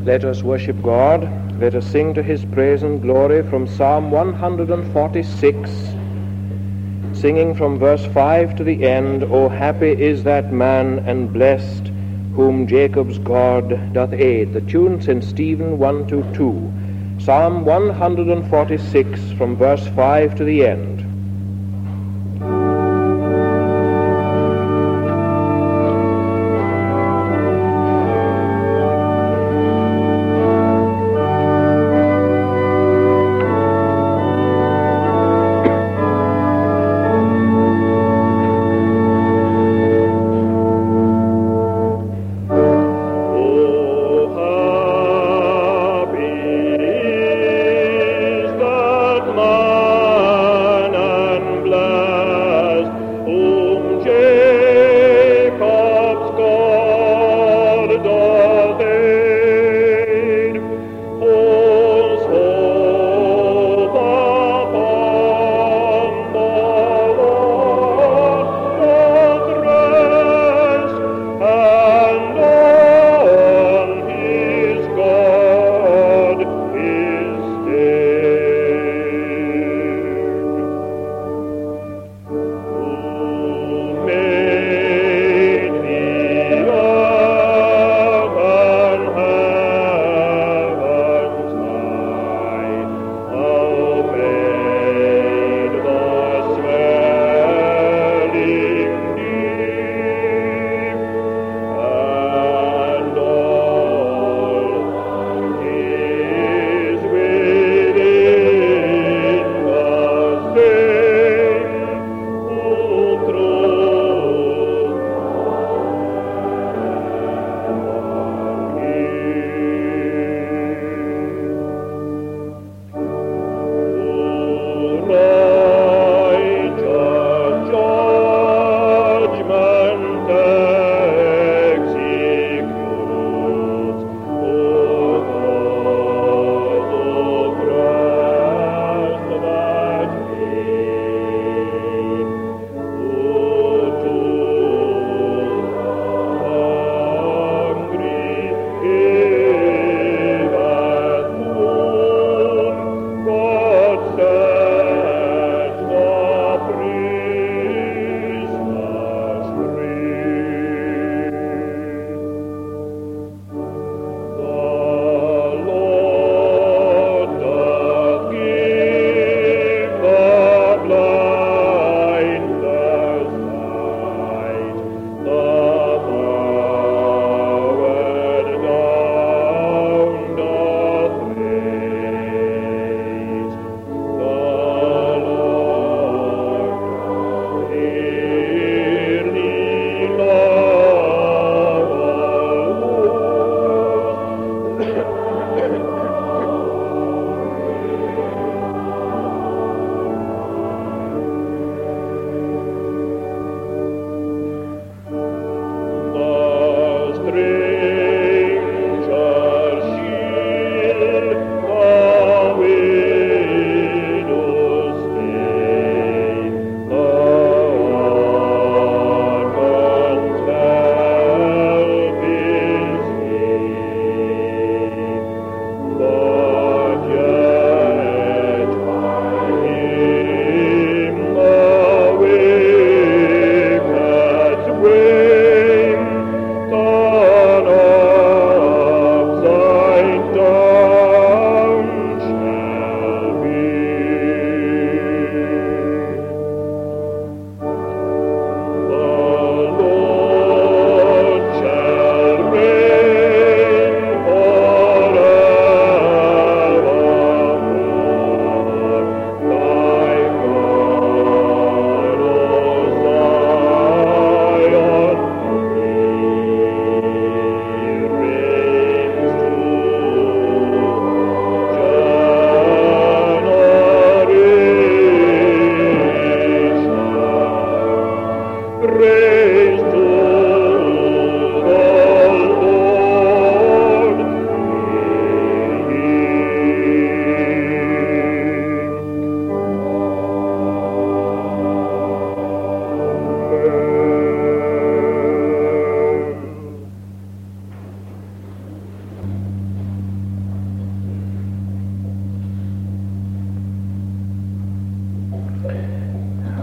Let us worship God. Let us sing to his praise and glory from Psalm 146, singing from verse 5 to the end, O happy is that man and blessed whom Jacob's God doth aid. The tune, St. Stephen 122. Psalm 146 from verse 5 to the end.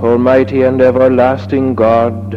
Almighty and everlasting God,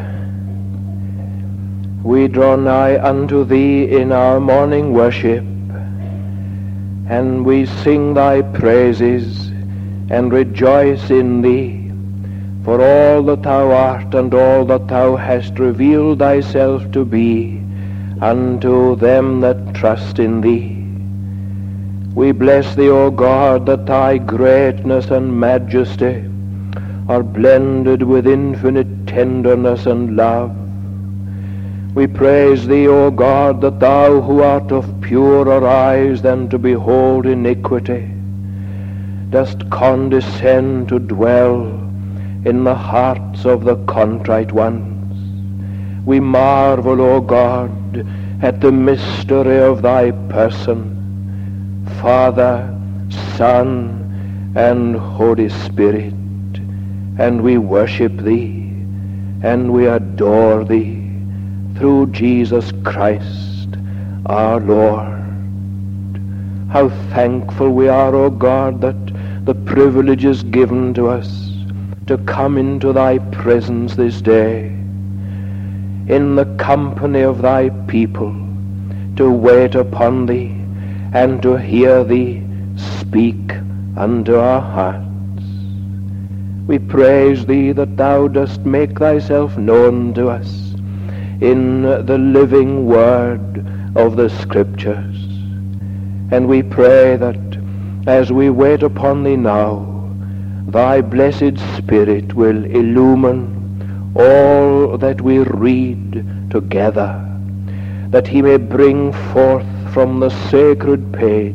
we draw nigh unto Thee in our morning worship, and we sing Thy praises and rejoice in Thee for all that Thou art and all that Thou hast revealed Thyself to be unto them that trust in Thee. We bless Thee, O God, that Thy greatness and majesty are blended with infinite tenderness and love. We praise Thee, O God, that Thou, who art of purer eyes than to behold iniquity, dost condescend to dwell in the hearts of the contrite ones. We marvel, O God, at the mystery of Thy person, Father, Son, and Holy Spirit. And we worship Thee, and we adore Thee through Jesus Christ our Lord. How thankful we are, O God, that the privilege is given to us to come into Thy presence this day, in the company of Thy people, to wait upon Thee and to hear Thee speak unto our hearts. We praise Thee that Thou dost make Thyself known to us in the living word of the Scriptures. And we pray that as we wait upon Thee now, Thy blessed Spirit will illumine all that we read together, that He may bring forth from the sacred page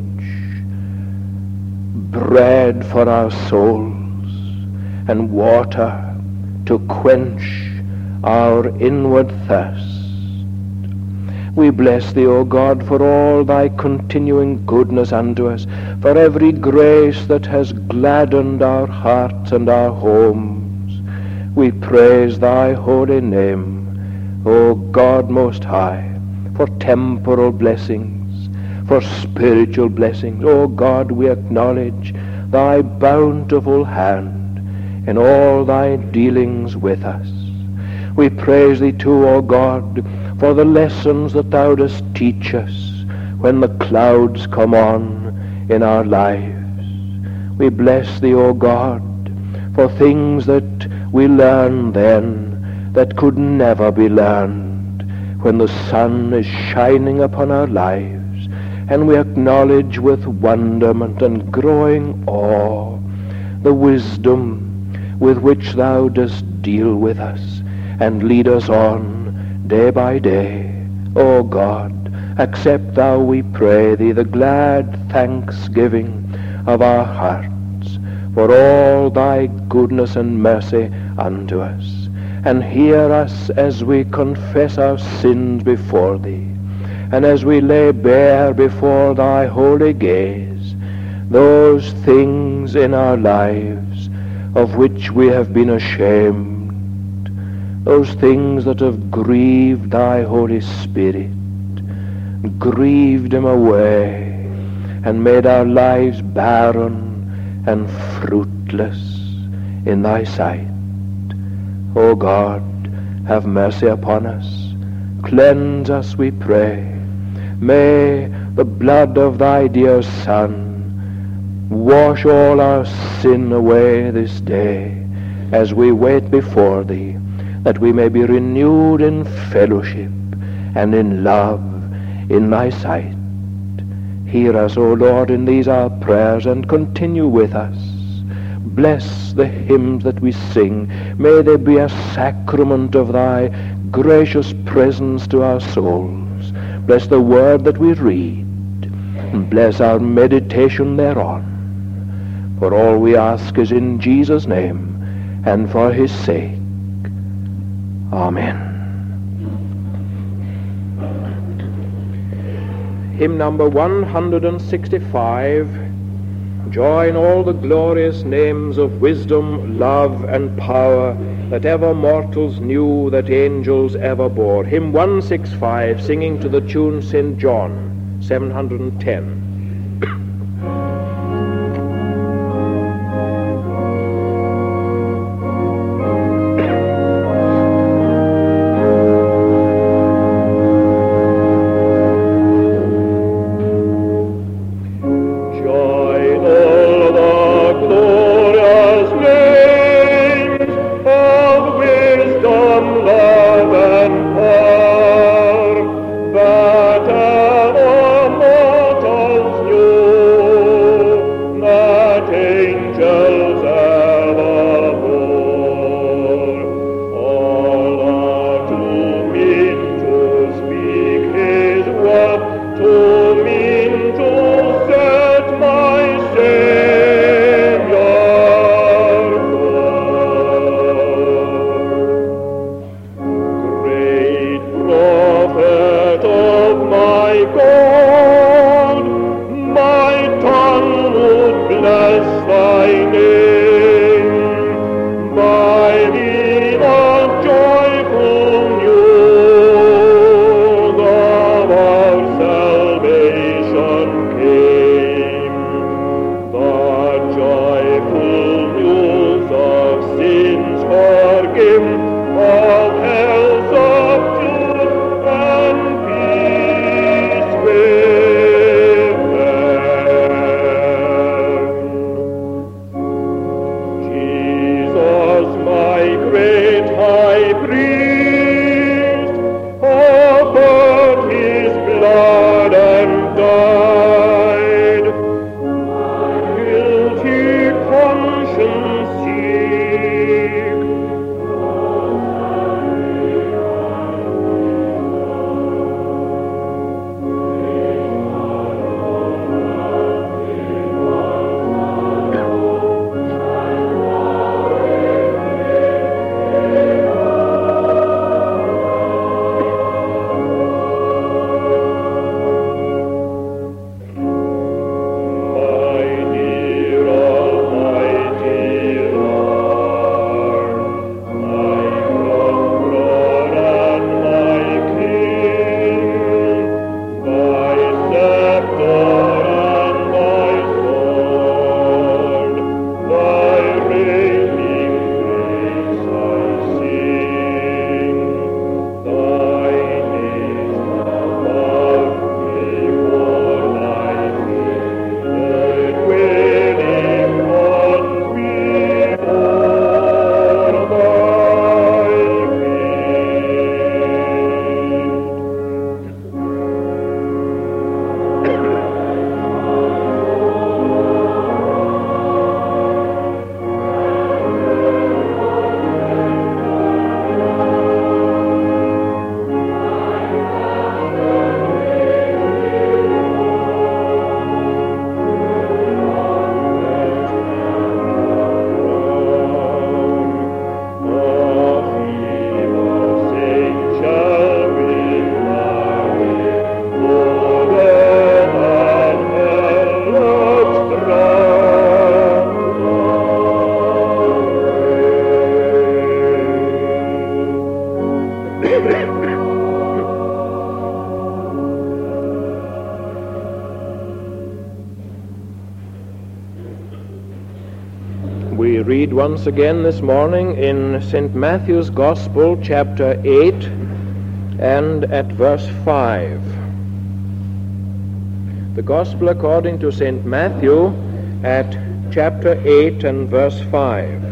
bread for our souls, and water to quench our inward thirst. We bless Thee, O God, for all Thy continuing goodness unto us, for every grace that has gladdened our hearts and our homes. We praise Thy holy name, O God most high, for temporal blessings, for spiritual blessings. O God, we acknowledge Thy bountiful hand in all Thy dealings with us. We praise Thee too, O God, for the lessons that Thou dost teach us when the clouds come on in our lives. We bless Thee, O God, for things that we learn then that could never be learned when the sun is shining upon our lives, and we acknowledge with wonderment and growing awe the wisdom with which Thou dost deal with us and lead us on day by day. O God, accept Thou, we pray Thee, the glad thanksgiving of our hearts for all Thy goodness and mercy unto us, and hear us as we confess our sins before Thee, and as we lay bare before Thy holy gaze those things in our lives of which we have been ashamed, those things that have grieved Thy Holy Spirit, grieved Him away, and made our lives barren and fruitless in Thy sight. O God, have mercy upon us. Cleanse us, we pray. May the blood of Thy dear Son wash all our sin away this day as we wait before Thee, that we may be renewed in fellowship and in love in Thy sight. Hear us, O Lord, in these our prayers, and continue with us. Bless the hymns that we sing. May they be a sacrament of Thy gracious presence to our souls. Bless the word that we read, and bless our meditation thereon. For all we ask is in Jesus' name, and for His sake. Amen. Hymn number 165. Join all the glorious names of wisdom, love, and power that ever mortals knew, that angels ever bore. Hymn 165, singing to the tune St. John, 710. read once again this morning in St. Matthew's Gospel, chapter 8, and at verse 5. The Gospel according to St. Matthew at chapter 8 and verse 5.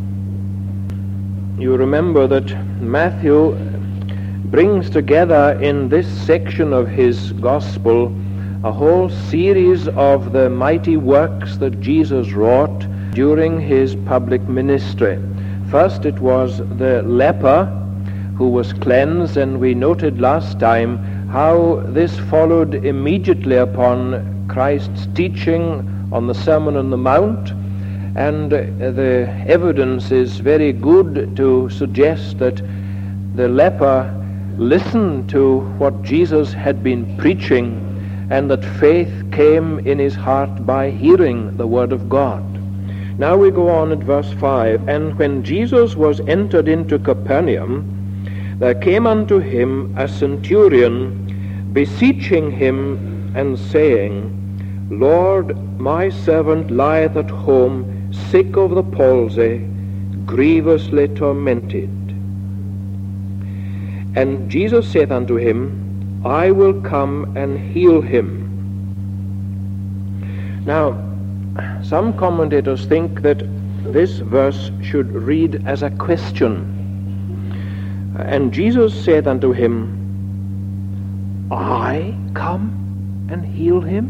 You remember that Matthew brings together in this section of his Gospel a whole series of the mighty works that Jesus wrought during his public ministry. First it was the leper who was cleansed, and we noted last time how this followed immediately upon Christ's teaching on the Sermon on the Mount, and the evidence is very good to suggest that the leper listened to what Jesus had been preaching, and that faith came in his heart by hearing the word of God. Now we go on at verse 5. And when Jesus was entered into Capernaum, there came unto him a centurion, beseeching him and saying, Lord, my servant lieth at home, sick of the palsy, grievously tormented. And Jesus saith unto him, I will come and heal him. Now, some commentators think that this verse should read as a question. And Jesus said unto him, I come and heal him?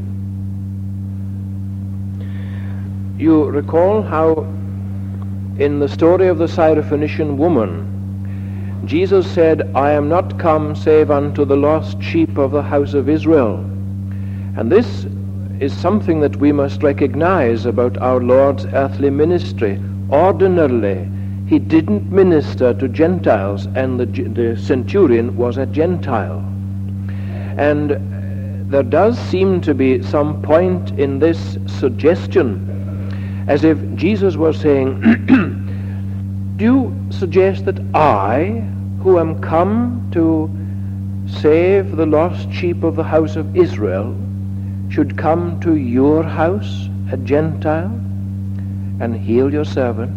You recall how in the story of the Syrophoenician woman, Jesus said, I am not come save unto the lost sheep of the house of Israel. And this is something that we must recognize about our Lord's earthly ministry. Ordinarily, he didn't minister to Gentiles, and the centurion was a Gentile. And there does seem to be some point in this suggestion, as if Jesus was saying, do you suggest that I, who am come to save the lost sheep of the house of Israel, should come to your house, a Gentile, and heal your servant?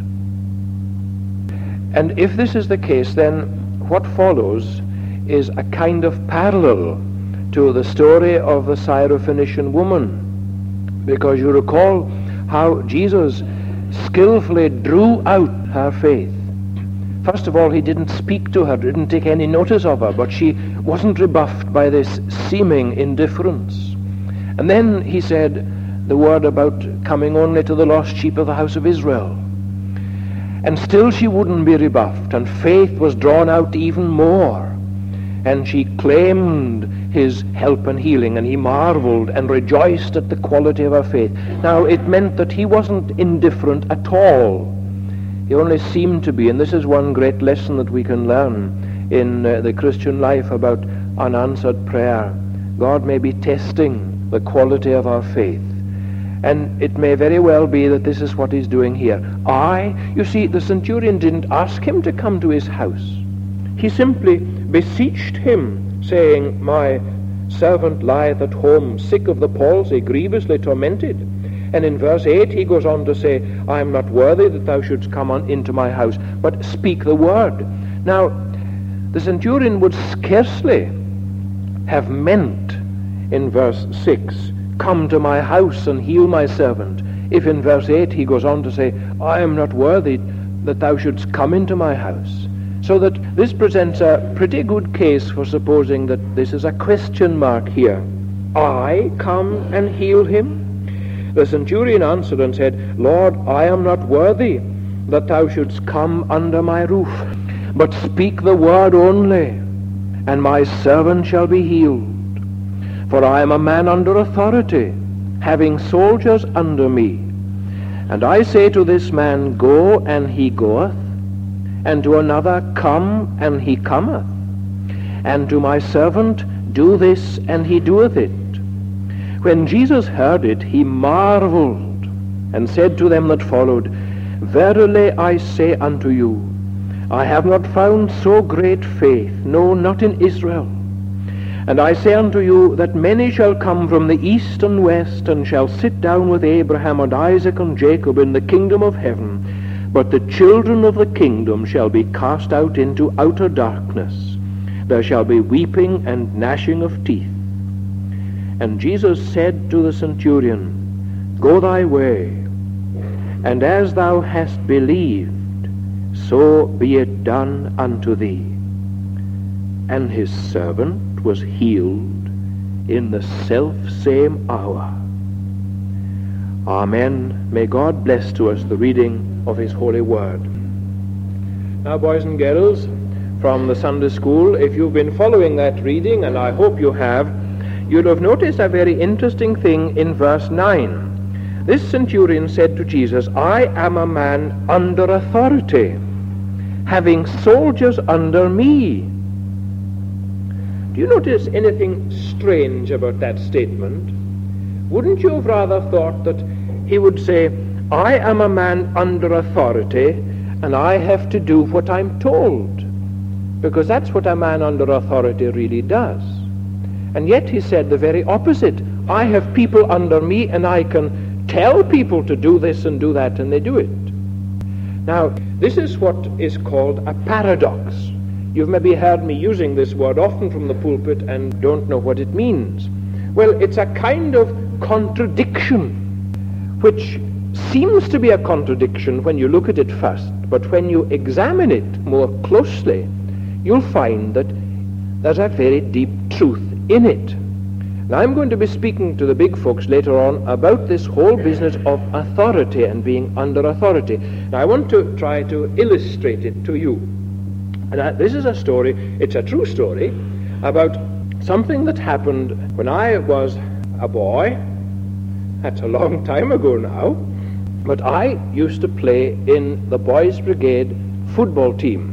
And if this is the case, then what follows is a kind of parallel to the story of the Syrophoenician woman, because you recall how Jesus skillfully drew out her faith. First of all, he didn't speak to her, didn't take any notice of her, but she wasn't rebuffed by this seeming indifference. And then he said the word about coming only to the lost sheep of the house of Israel. And still she wouldn't be rebuffed, and faith was drawn out even more. And she claimed his help and healing, and he marveled and rejoiced at the quality of her faith. Now, it meant that he wasn't indifferent at all. He only seemed to be, and this is one great lesson that we can learn in the Christian life about unanswered prayer. God may be testing the quality of our faith. And it may very well be that this is what he's doing here. You see, the centurion didn't ask him to come to his house. He simply beseeched him, saying, my servant lieth at home, sick of the palsy, grievously tormented. And in verse 8 he goes on to say, I am not worthy that thou shouldst come into my house, but speak the word. Now, the centurion would scarcely have meant in verse 6, come to my house and heal my servant, if in verse 8 he goes on to say, I am not worthy that thou shouldst come into my house. So that this presents a pretty good case for supposing that this is a question mark here. I come and heal him? The centurion answered and said, Lord, I am not worthy that thou shouldst come under my roof, but speak the word only, and my servant shall be healed. For I am a man under authority, having soldiers under me. And I say to this man, go, and he goeth, and to another, come, and he cometh, and to my servant, do this, and he doeth it. When Jesus heard it, he marveled, and said to them that followed, Verily I say unto you, I have not found so great faith, no, not in Israel. And I say unto you that many shall come from the east and west, and shall sit down with Abraham and Isaac and Jacob in the kingdom of heaven. But the children of the kingdom shall be cast out into outer darkness. There shall be weeping and gnashing of teeth. And Jesus said to the centurion, Go thy way, and as thou hast believed, so be it done unto thee. And his servant was healed in the self-same hour. Amen. May God bless to us the reading of his holy word. Now, boys and girls, from the Sunday school, if you've been following that reading, and I hope you have, you'll have noticed a very interesting thing in verse 9. This centurion said to Jesus, I am a man under authority, having soldiers under me. Do you notice anything strange about that statement? Wouldn't you have rather thought that he would say, I am a man under authority, and I have to do what I'm told? Because that's what a man under authority really does. And yet he said the very opposite. I have people under me, and I can tell people to do this and do that, and they do it. Now, this is what is called a paradox. You've maybe heard me using this word often from the pulpit and don't know what it means. Well, it's a kind of contradiction, which seems to be a contradiction when you look at it first, but when you examine it more closely, you'll find that there's a very deep truth in it. Now, I'm going to be speaking to the big folks later on about this whole business of authority and being under authority. Now, I want to try to illustrate it to you. And this is a story, it's a true story, about something that happened when I was a boy. That's a long time ago now. But I used to play in the Boys Brigade football team.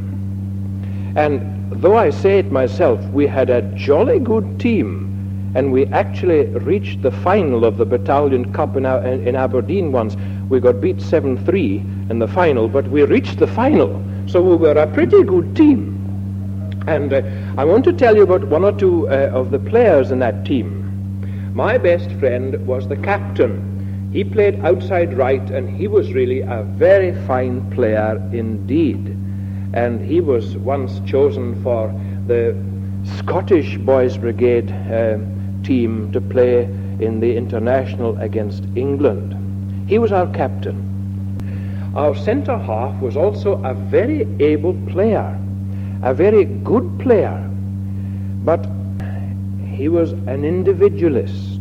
And though I say it myself, we had a jolly good team. And we actually reached the final of the Battalion Cup in Aberdeen once. We got beat 7-3 in the final, but we reached the final. So we were a pretty good team. And I want to tell you about one or two of the players in that team. My best friend was the captain. He played outside right, and he was really a very fine player indeed. And he was once chosen for the Scottish Boys Brigade team to play in the international against England. He was our captain. Our centre half was also a very able player, a very good player, but he was an individualist,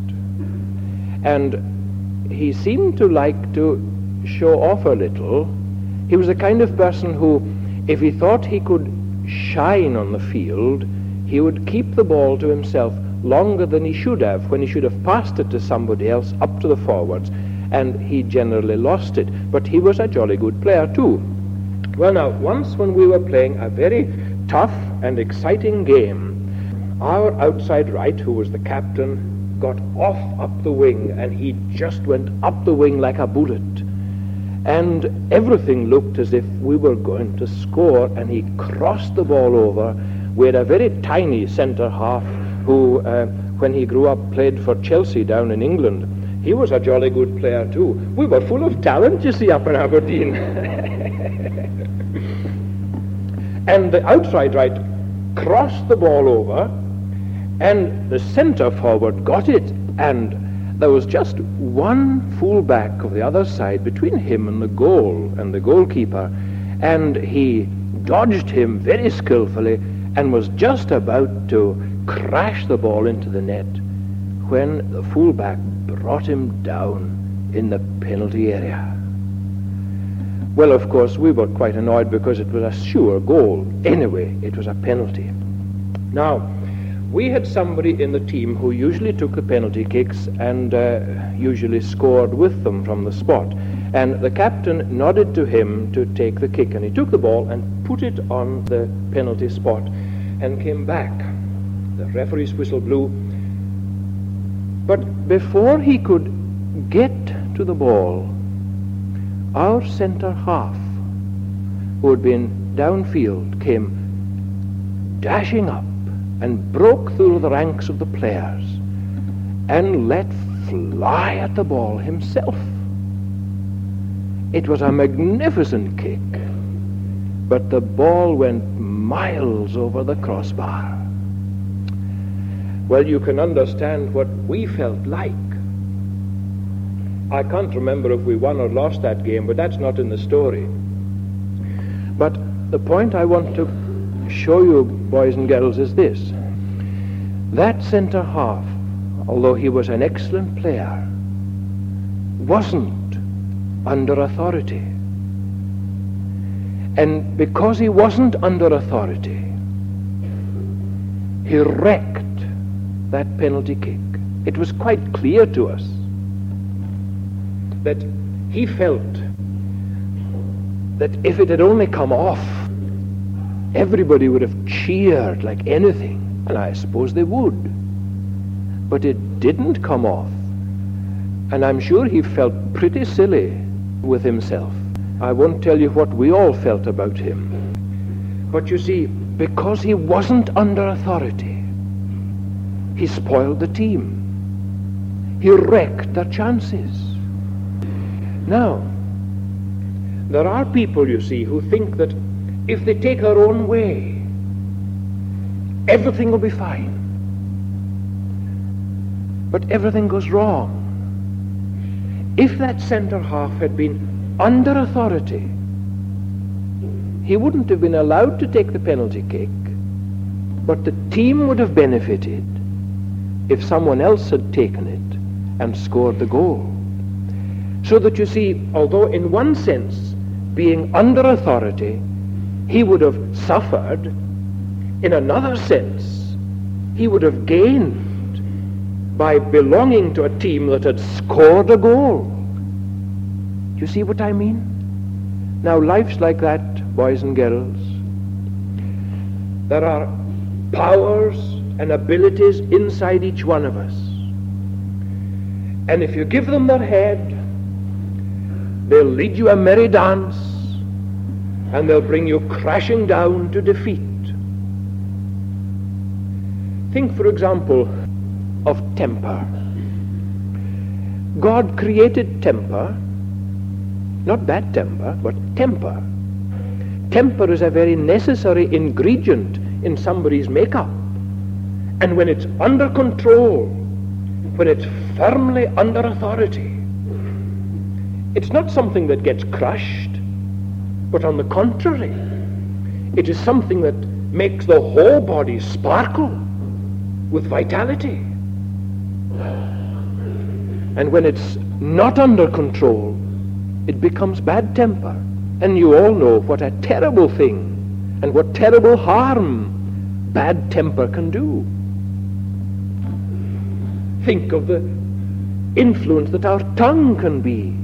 and he seemed to like to show off a little. He was the kind of person who, if he thought he could shine on the field, he would keep the ball to himself longer than he should have, when he should have passed it to somebody else up to the forwards, and he generally lost it. But he was a jolly good player too. Well, now, once when we were playing a very tough and exciting game, our outside right, who was the captain, got off up the wing, and he just went up the wing like a bullet. And everything looked as if we were going to score, and he crossed the ball over. We had a very tiny centre half who, when he grew up, played for Chelsea down in England. He was a jolly good player too. We were full of talent, you see, up in Aberdeen. And the outside right crossed the ball over, and the centre forward got it, and there was just one full-back of the other side between him and the goal and the goalkeeper, and he dodged him very skillfully and was just about to crash the ball into the net when the full-back brought him down in the penalty area. Well, of course, we were quite annoyed because it was a sure goal. Anyway, it was a penalty. Now, we had somebody in the team who usually took the penalty kicks and usually scored with them from the spot. And the captain nodded to him to take the kick, and he took the ball and put it on the penalty spot and came back. The referee's whistle blew. But before he could get to the ball, our centre half, who had been downfield, came dashing up and broke through the ranks of the players and let fly at the ball himself. It was a magnificent kick, but the ball went miles over the crossbar. Well, you can understand what we felt like. I can't remember if we won or lost that game, but that's not in the story. But the point I want to show you, boys and girls, is this. That centre half, although he was an excellent player, wasn't under authority. And because he wasn't under authority, he wrecked that penalty kick. It was quite clear to us that he felt that if it had only come off, everybody would have cheered like anything, and I suppose they would. But it didn't come off, and I'm sure he felt pretty silly with himself. I won't tell you what we all felt about him. But you see, because he wasn't under authority, he spoiled the team. He wrecked their chances. Now, there are people, you see, who think that if they take their own way, everything will be fine. But everything goes wrong. If that centre half had been under authority, he wouldn't have been allowed to take the penalty kick, but the team would have benefited if someone else had taken it and scored the goal. So that you see, although in one sense, being under authority, he would have suffered, in another sense, he would have gained by belonging to a team that had scored a goal. Do you see what I mean? Now, life's like that, boys and girls. There are powers and abilities inside each one of us. And if you give them their head, they'll lead you a merry dance, and they'll bring you crashing down to defeat. Think, for example, of temper. God created temper, not bad temper, but temper. Temper is a very necessary ingredient in somebody's makeup. And when it's under control, when it's firmly under authority, it's not something that gets crushed, but on the contrary, it is something that makes the whole body sparkle with vitality. And when it's not under control, it becomes bad temper. And you all know what a terrible thing and what terrible harm bad temper can do. Think of the influence that our tongue can be.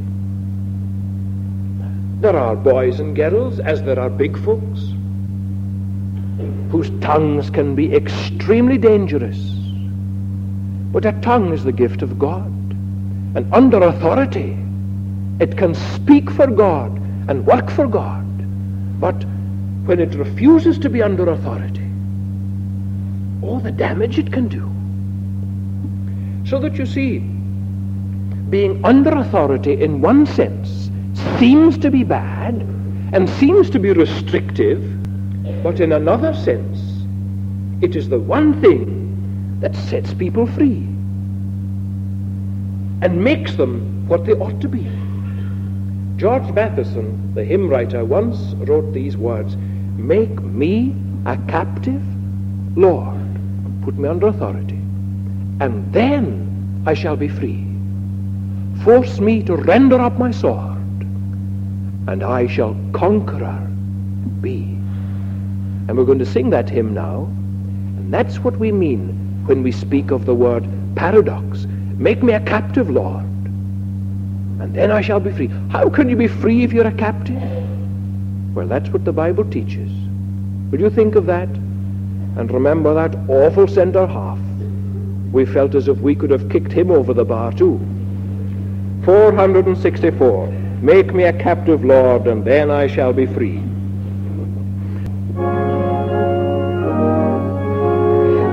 There are boys and girls, as there are big folks, whose tongues can be extremely dangerous. But a tongue is the gift of God. And under authority, it can speak for God and work for God. But when it refuses to be under authority, oh, the damage it can do. So that you see, being under authority in one sense seems to be bad and seems to be restrictive, but in another sense, it is the one thing that sets people free and makes them what they ought to be. George Matheson, the hymn writer, once wrote these words: "Make me a captive, Lord, put me under authority, and then I shall be free. Force me to render up my sword, and I shall conqueror be." And we're going to sing that hymn now, and that's what we mean when we speak of the word paradox. Make me a captive, Lord, and then I shall be free. How can you be free if you're a captive? Well, that's what the Bible teaches. Will you think of that? And remember that awful centre half. We felt as if we could have kicked him over the bar too. 464. Make me a captive, Lord, and then I shall be free.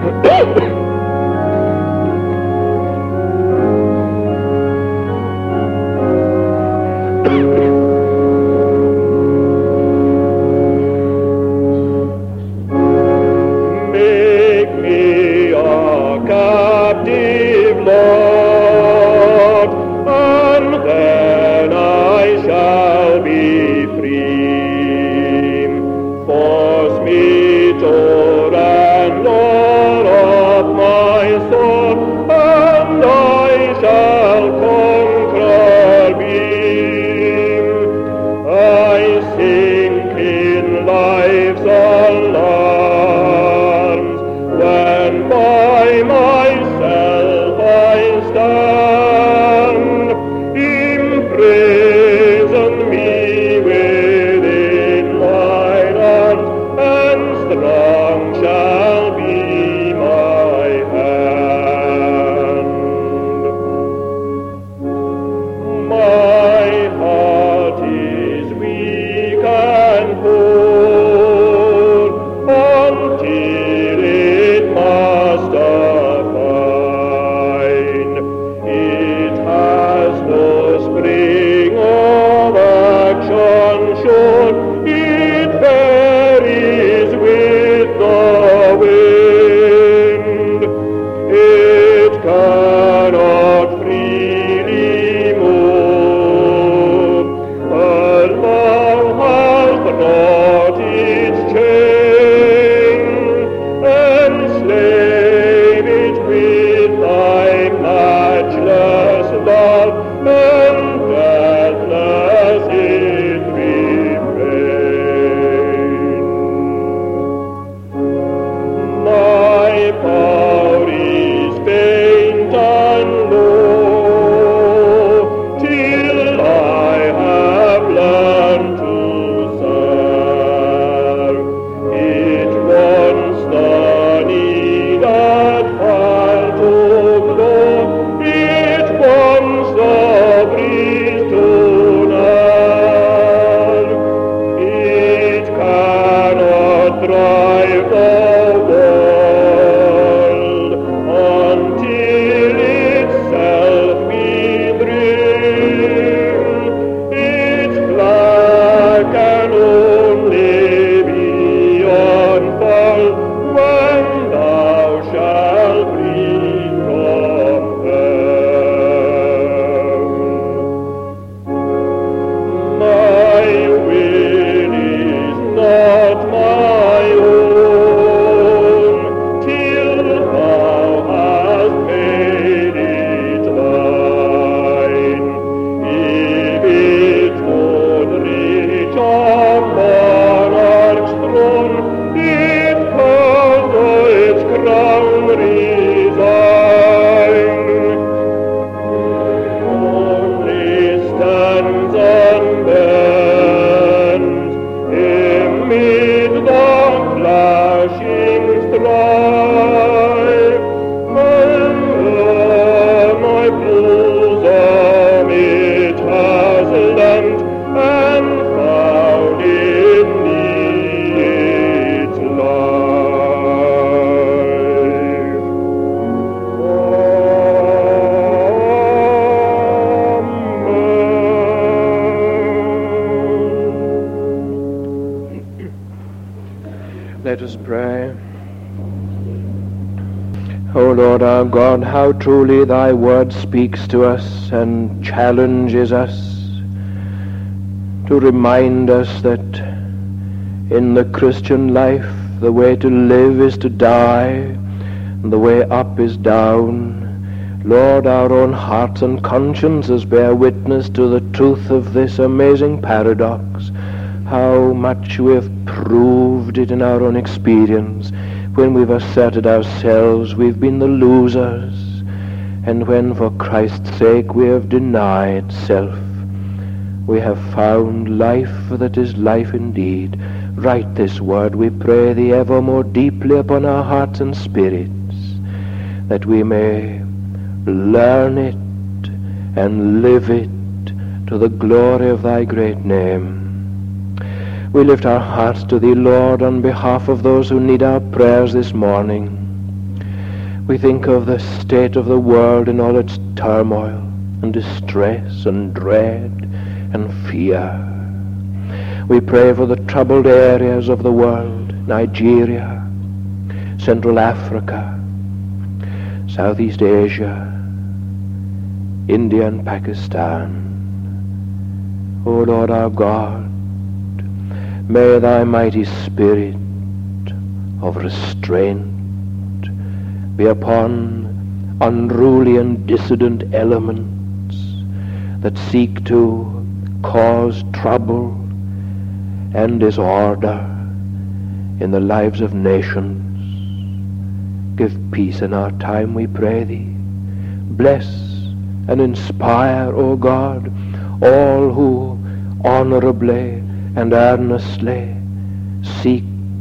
Lord our God, how truly thy word speaks to us and challenges us to remind us that in the Christian life the way to live is to die, and the way up is down. Lord, our own hearts and consciences bear witness to the truth of this amazing paradox. How much we have proved it in our own experience. When we've asserted ourselves, we've been the losers. And when for Christ's sake we have denied self, we have found life that is life indeed. Write this word, we pray thee, ever more deeply upon our hearts and spirits, that we may learn it and live it to the glory of thy great name. We lift our hearts to thee, Lord, on behalf of those who need our prayers this morning. We think of the state of the world in all its turmoil and distress and dread and fear. We pray for the troubled areas of the world, Nigeria, Central Africa, Southeast Asia, India and Pakistan. O Lord our God, may thy mighty spirit of restraint be upon unruly and dissident elements that seek to cause trouble and disorder in the lives of nations. Give peace in our time, we pray thee. Bless and inspire, O God, all who honorably and earnestly seek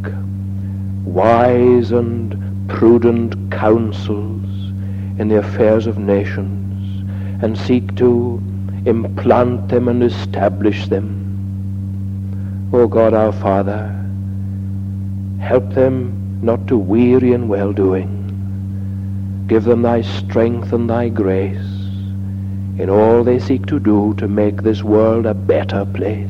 wise and prudent counsels in the affairs of nations, and seek to implant them and establish them. O God our Father, help them not to weary in well-doing. Give them thy strength and thy grace in all they seek to do to make this world a better place.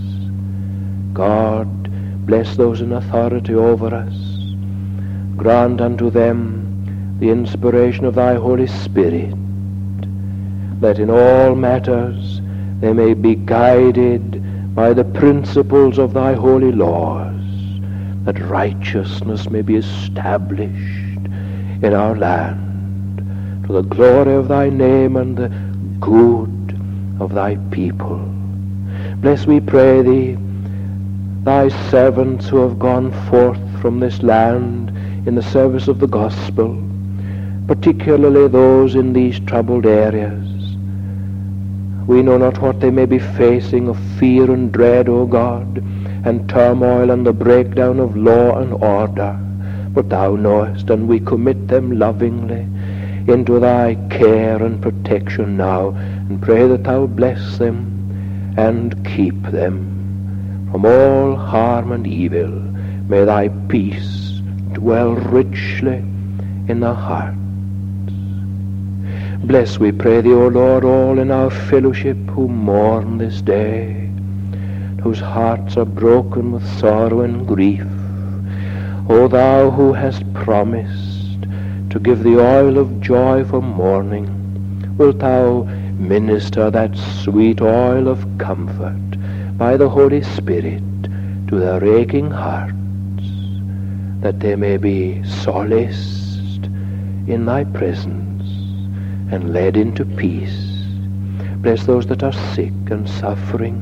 God, bless those in authority over us. Grant unto them the inspiration of thy Holy Spirit, that in all matters they may be guided by the principles of thy holy laws, that righteousness may be established in our land, to the glory of thy name and the good of thy people. Bless, we pray thee, thy servants who have gone forth from this land in the service of the gospel, particularly those in these troubled areas. We know not what they may be facing of fear and dread, O God, and turmoil and the breakdown of law and order, but thou knowest, and we commit them lovingly into thy care and protection now, and pray that thou bless them and keep them from all harm and evil. May thy peace dwell richly in their hearts. Bless, we pray thee, O Lord, all in our fellowship who mourn this day, whose hearts are broken with sorrow and grief. O thou who hast promised to give the oil of joy for mourning, wilt thou minister that sweet oil of comfort by the Holy Spirit to their aching hearts, that they may be solaced in thy presence and led into peace. Bless those that are sick and suffering.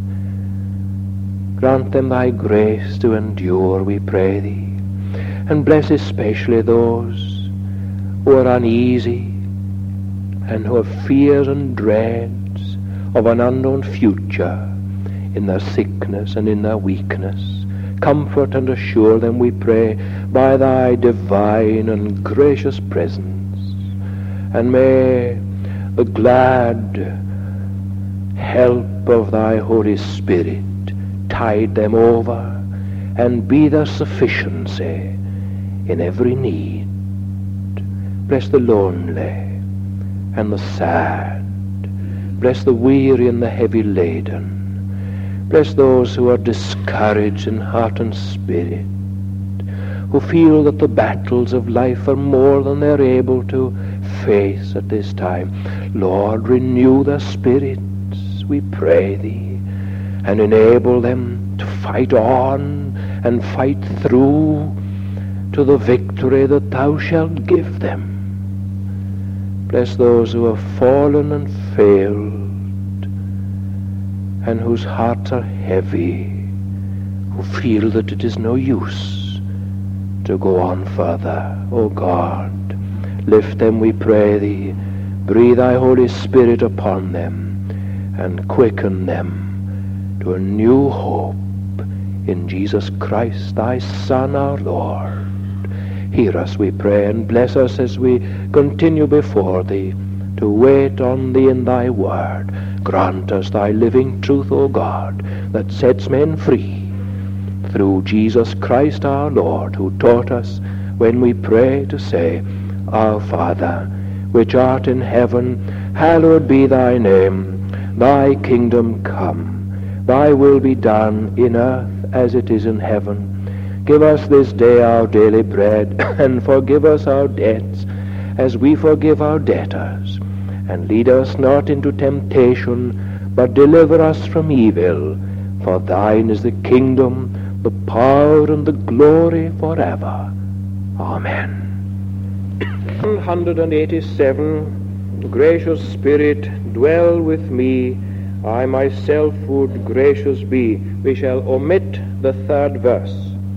Grant them thy grace to endure, we pray thee. And bless especially those who are uneasy and who have fears and dreads of an unknown future in their sickness and in their weakness. Comfort and assure them, we pray, by thy divine and gracious presence. And may the glad help of thy Holy Spirit tide them over and be their sufficiency in every need. Bless the lonely and the sad. Bless the weary and the heavy laden. Bless those who are discouraged in heart and spirit. who feel that the battles of life are more than they're able to face at this time. Lord, renew their spirits, we pray thee, and enable them to fight on and fight through to the victory that thou shalt give them. Bless those who have fallen and failed, and whose hearts are heavy, who feel that it is no use to go on further. O God, lift them, we pray thee. Breathe thy Holy Spirit upon them and quicken them to a new hope in Jesus Christ, thy Son, our Lord. Hear us, we pray, and bless us as we continue before thee to wait on thee in thy word. Grant us thy living truth, O God, that sets men free, through Jesus Christ our Lord, who taught us when we pray to say, Our Father, which art in heaven, hallowed be thy name. Thy kingdom come, thy will be done in earth as it is in heaven. Give us this day our daily bread, and forgive us our debts as we forgive our debtors. And lead us not into temptation, but deliver us from evil. For thine is the kingdom, the power, and the glory forever. Amen. 187. Gracious Spirit, dwell with me. I myself would gracious be. We shall omit the third verse.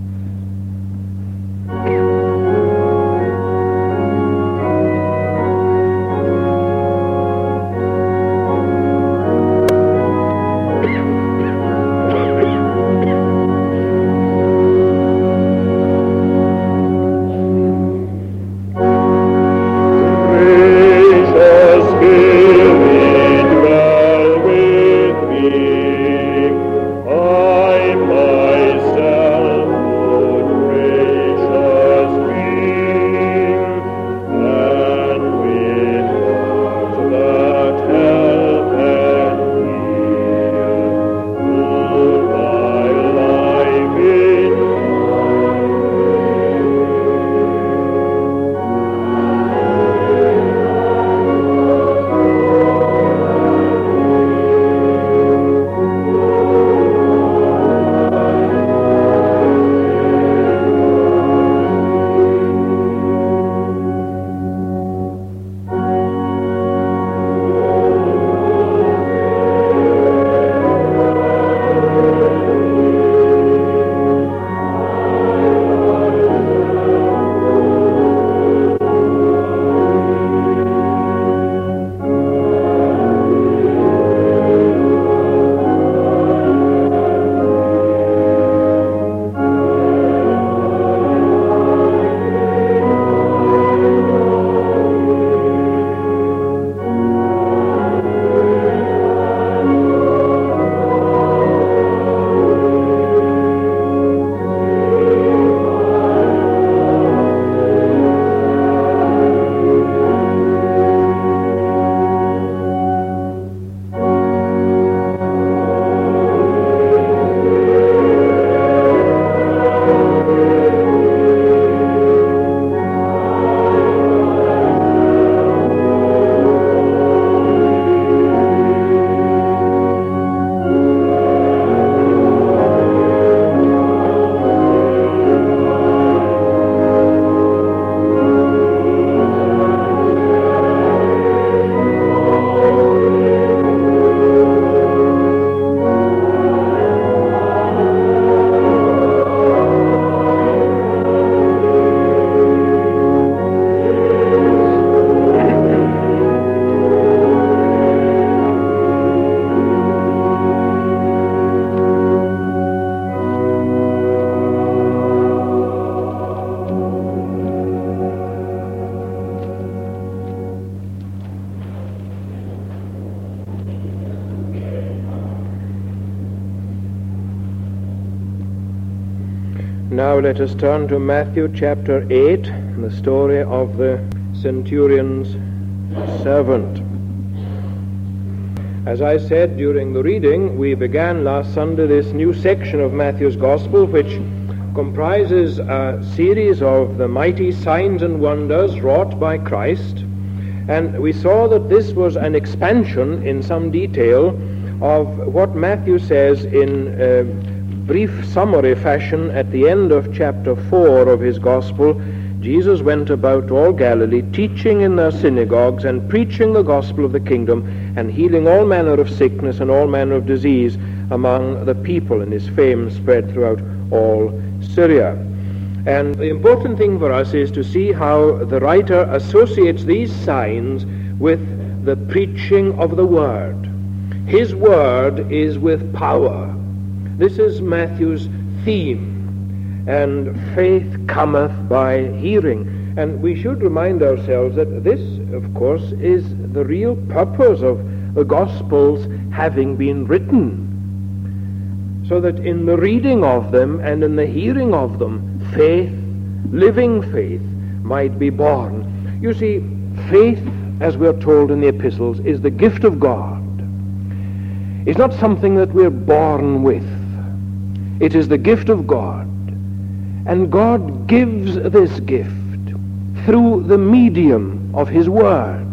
Now let us turn to Matthew chapter 8, the story of the centurion's servant. As I said during the reading, we began last Sunday this new section of Matthew's Gospel, which comprises a series of the mighty signs and wonders wrought by Christ, and we saw that this was an expansion in some detail of what Matthew says in brief summary fashion at the end of chapter 4 of his gospel. Jesus went about all Galilee, teaching in their synagogues and preaching the gospel of the kingdom and healing all manner of sickness and all manner of disease among the people, and his fame spread throughout all Syria. And the important thing for us is to see how the writer associates these signs with the preaching of the word. His word is with power. This is Matthew's theme. And faith cometh by hearing. And we should remind ourselves that this, of course, is the real purpose of the Gospels having been written, so that in the reading of them and in the hearing of them, faith, living faith, might be born. You see, faith, as we're told in the epistles, is the gift of God. It's not something that we're born with. It is the gift of God. And God gives this gift through the medium of his word.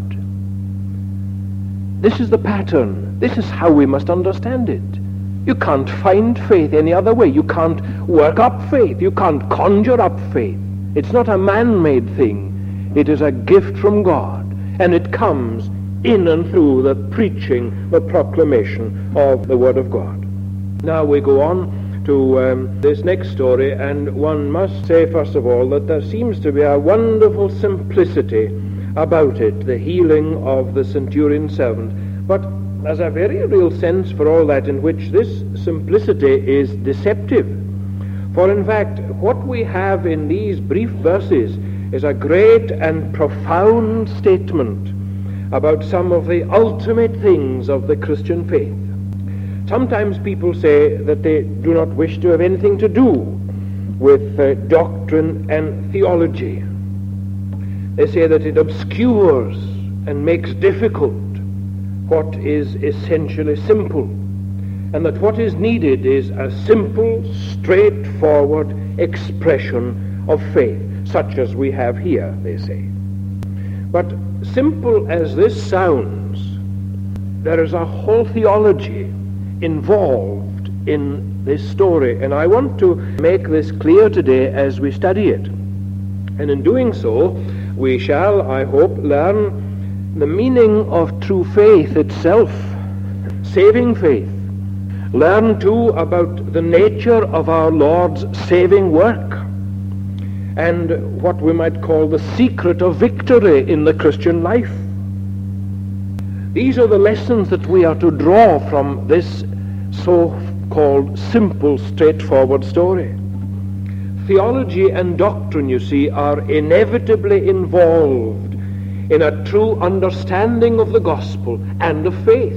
This is the pattern. This is how we must understand it. You can't find faith any other way. You can't work up faith. You can't conjure up faith. It's not a man-made thing. It is a gift from God. And it comes in and through the preaching, the proclamation of the word of God. Now we go on to this next story, and one must say first of all that there seems to be a wonderful simplicity about it, the healing of the centurion servant. But there's a very real sense for all that in which this simplicity is deceptive. For in fact, what we have in these brief verses is a great and profound statement about some of the ultimate things of the Christian faith. Sometimes people say that they do not wish to have anything to do with doctrine and theology. They say that it obscures and makes difficult what is essentially simple, and that what is needed is a simple, straightforward expression of faith, such as we have here, they say. But simple as this sounds, there is a whole theology involved in this story, and I want to make this clear today as we study it. And in doing so, we shall, I hope, learn the meaning of true faith itself, saving faith. Learn too about the nature of our Lord's saving work and what we might call the secret of victory in the Christian life. These are the lessons that we are to draw from this so-called simple, straightforward story. Theology and doctrine, you see, are inevitably involved in a true understanding of the gospel and of faith.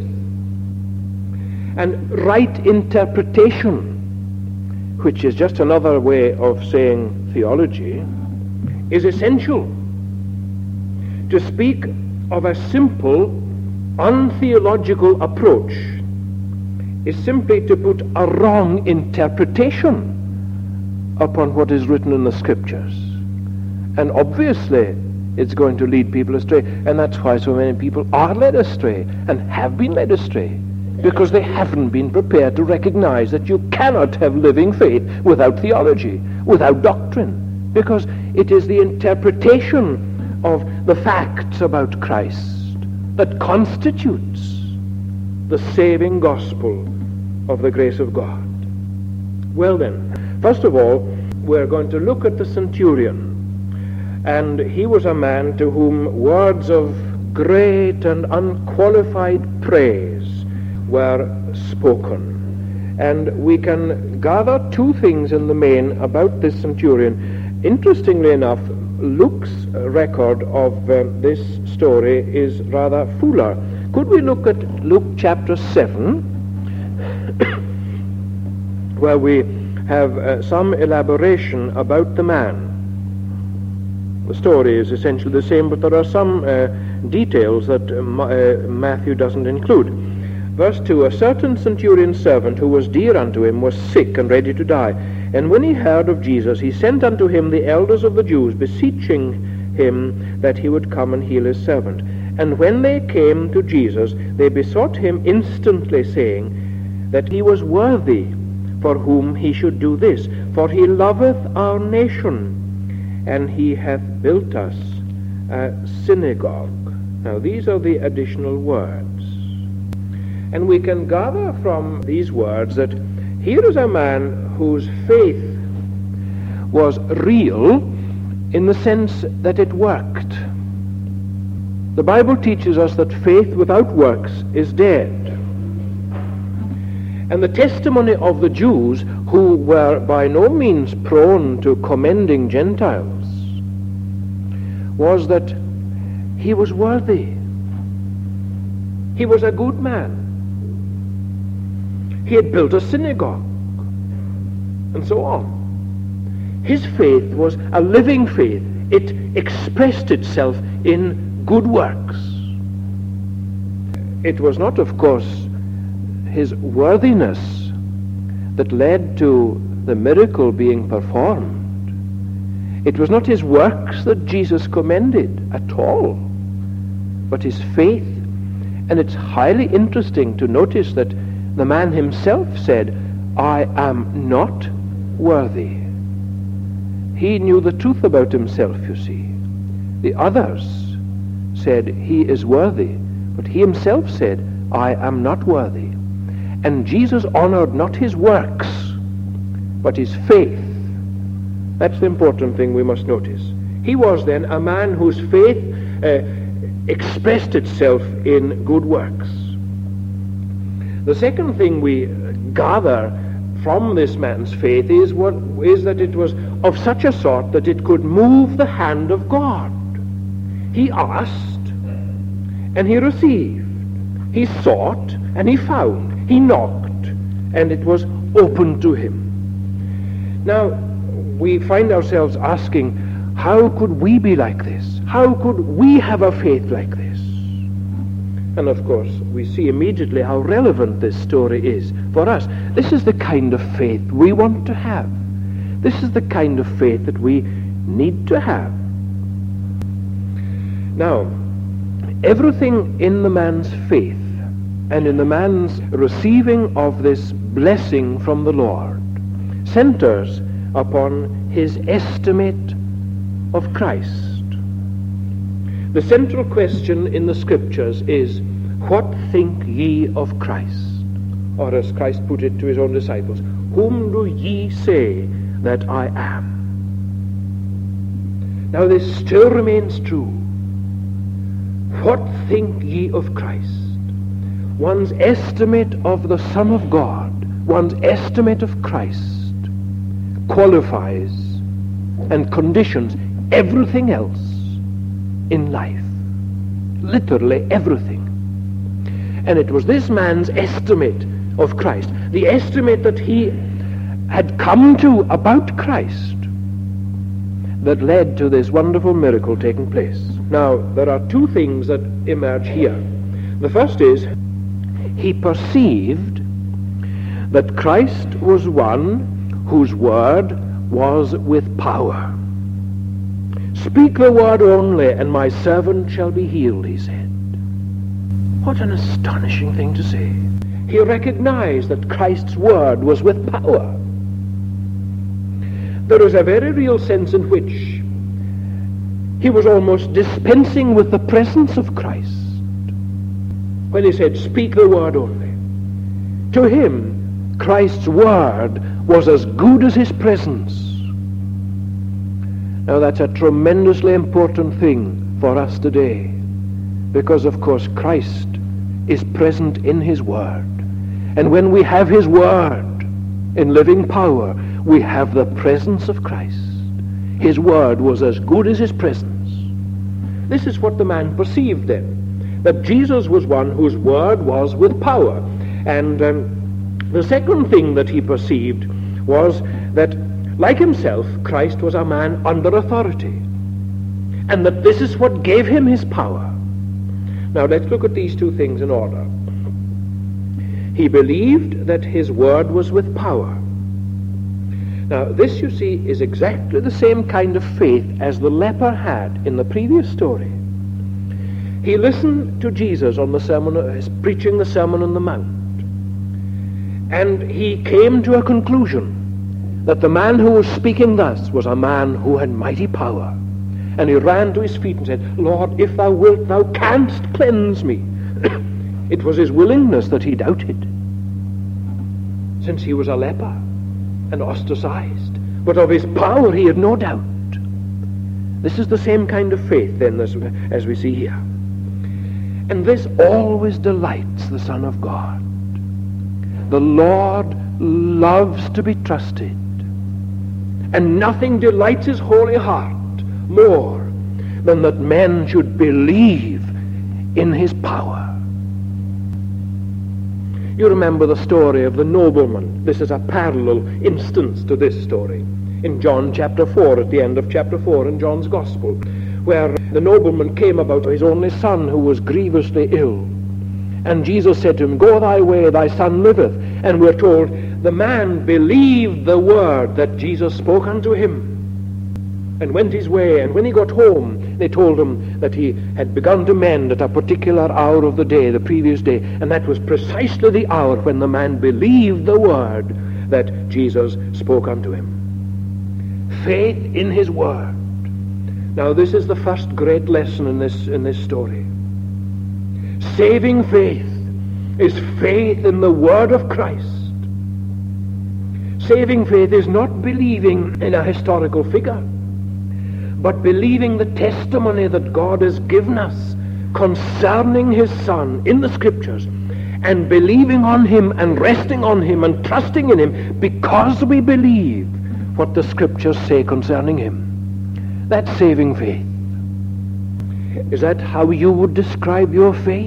And right interpretation, which is just another way of saying theology, is essential. To speak of a simple, untheological approach is simply to put a wrong interpretation upon what is written in the scriptures. And obviously it's going to lead people astray, and that's why so many people are led astray and have been led astray, because they haven't been prepared to recognize that you cannot have living faith without theology, without doctrine, because it is the interpretation of the facts about Christ that constitutes the saving gospel of the grace of God. Well then, first of all, we're going to look at the centurion. And he was a man to whom words of great and unqualified praise were spoken. And we can gather two things in the main about this centurion. Interestingly enough, Luke's record of this story is rather fuller. Could we look at Luke chapter 7, where we have some elaboration about the man? The story is essentially the same, but there are some details that Matthew doesn't include. Verse 2, a certain centurion servant who was dear unto him was sick and ready to die. And when he heard of Jesus, he sent unto him the elders of the Jews, beseeching him that he would come and heal his servant. And when they came to Jesus, they besought him instantly, saying that he was worthy for whom he should do this. For he loveth our nation, and he hath built us a synagogue. Now these are the additional words. And we can gather from these words that here is a man whose faith was real in the sense that it worked. The Bible teaches us that faith without works is dead. And the testimony of the Jews, who were by no means prone to commending Gentiles, was that he was worthy. He was a good man. He had built a synagogue, and so on. His faith was a living faith. It expressed itself in good works. It was not, of course, his worthiness that led to the miracle being performed. It was not his works that Jesus commended at all, but his faith. And it's highly interesting to notice that the man himself said, I am not worthy. He knew the truth about himself, you see. The others said, he is worthy. But he himself said, I am not worthy. And Jesus honored not his works, but his faith. That's the important thing we must notice. He was then a man whose faith expressed itself in good works. The second thing we gather from this man's faith is that it was of such a sort that it could move the hand of God. He asked, and he received. He sought, and he found. He knocked, and it was opened to him. Now, we find ourselves asking, how could we be like this? How could we have a faith like this? And of course, we see immediately how relevant this story is for us. This is the kind of faith we want to have. This is the kind of faith that we need to have. Now, everything in the man's faith and in the man's receiving of this blessing from the Lord centers upon his estimate of Christ. The central question in the Scriptures is, what think ye of Christ? Or as Christ put it to his own disciples, whom do ye say that I am? Now this still remains true. What think ye of Christ? One's estimate of the Son of God, one's estimate of Christ, qualifies and conditions everything else in life. Literally everything. And it was this man's estimate of Christ, the estimate that he had come to about Christ, that led to this wonderful miracle taking place. Now, there are two things that emerge here. The first is, he perceived that Christ was one whose word was with power. Speak the word only, and my servant shall be healed, he said. What an astonishing thing to say. He recognized that Christ's word was with power. There is a very real sense in which he was almost dispensing with the presence of Christ when he said, speak the word only. To him, Christ's word was as good as his presence. Now that's a tremendously important thing for us today, because of course Christ is present in his word. And when we have his word in living power, we have the presence of Christ. His word was as good as his presence. This is what the man perceived then, that Jesus was one whose word was with power. And the second thing that he perceived was that, like himself, Christ was a man under authority, and that this is what gave him his power. Now let's look at these two things in order. He believed that his word was with power. Now, this, you see, is exactly the same kind of faith as the leper had in the previous story. He listened to Jesus on the sermon, preaching the Sermon on the Mount, and he came to a conclusion that the man who was speaking thus was a man who had mighty power. And he ran to his feet and said, Lord, if thou wilt, thou canst cleanse me. It was his willingness that he doubted, since he was a leper and ostracized. But of his power he had no doubt. This is the same kind of faith, then, as we see here. And this always delights the Son of God. The Lord loves to be trusted, and nothing delights his holy heart more than that men should believe in his power. You remember the story of the nobleman. This is a parallel instance to this story in John chapter 4, at the end of chapter 4 in John's Gospel, where the nobleman came about his only son who was grievously ill. And Jesus said to him, Go thy way, thy son liveth. And we're told the man believed the word that Jesus spoke unto him and went his way. And when he got home, they told him that he had begun to mend at a particular hour of the day, the previous day. And that was precisely the hour when the man believed the word that Jesus spoke unto him. Faith in his word. Now, this is the first great lesson in this story. Saving faith is faith in the word of Christ. Saving faith is not believing in a historical figure, but believing the testimony that God has given us concerning his Son in the Scriptures, and believing on him and resting on him and trusting in him because we believe what the Scriptures say concerning him. That's saving faith. Is that how you would describe your faith?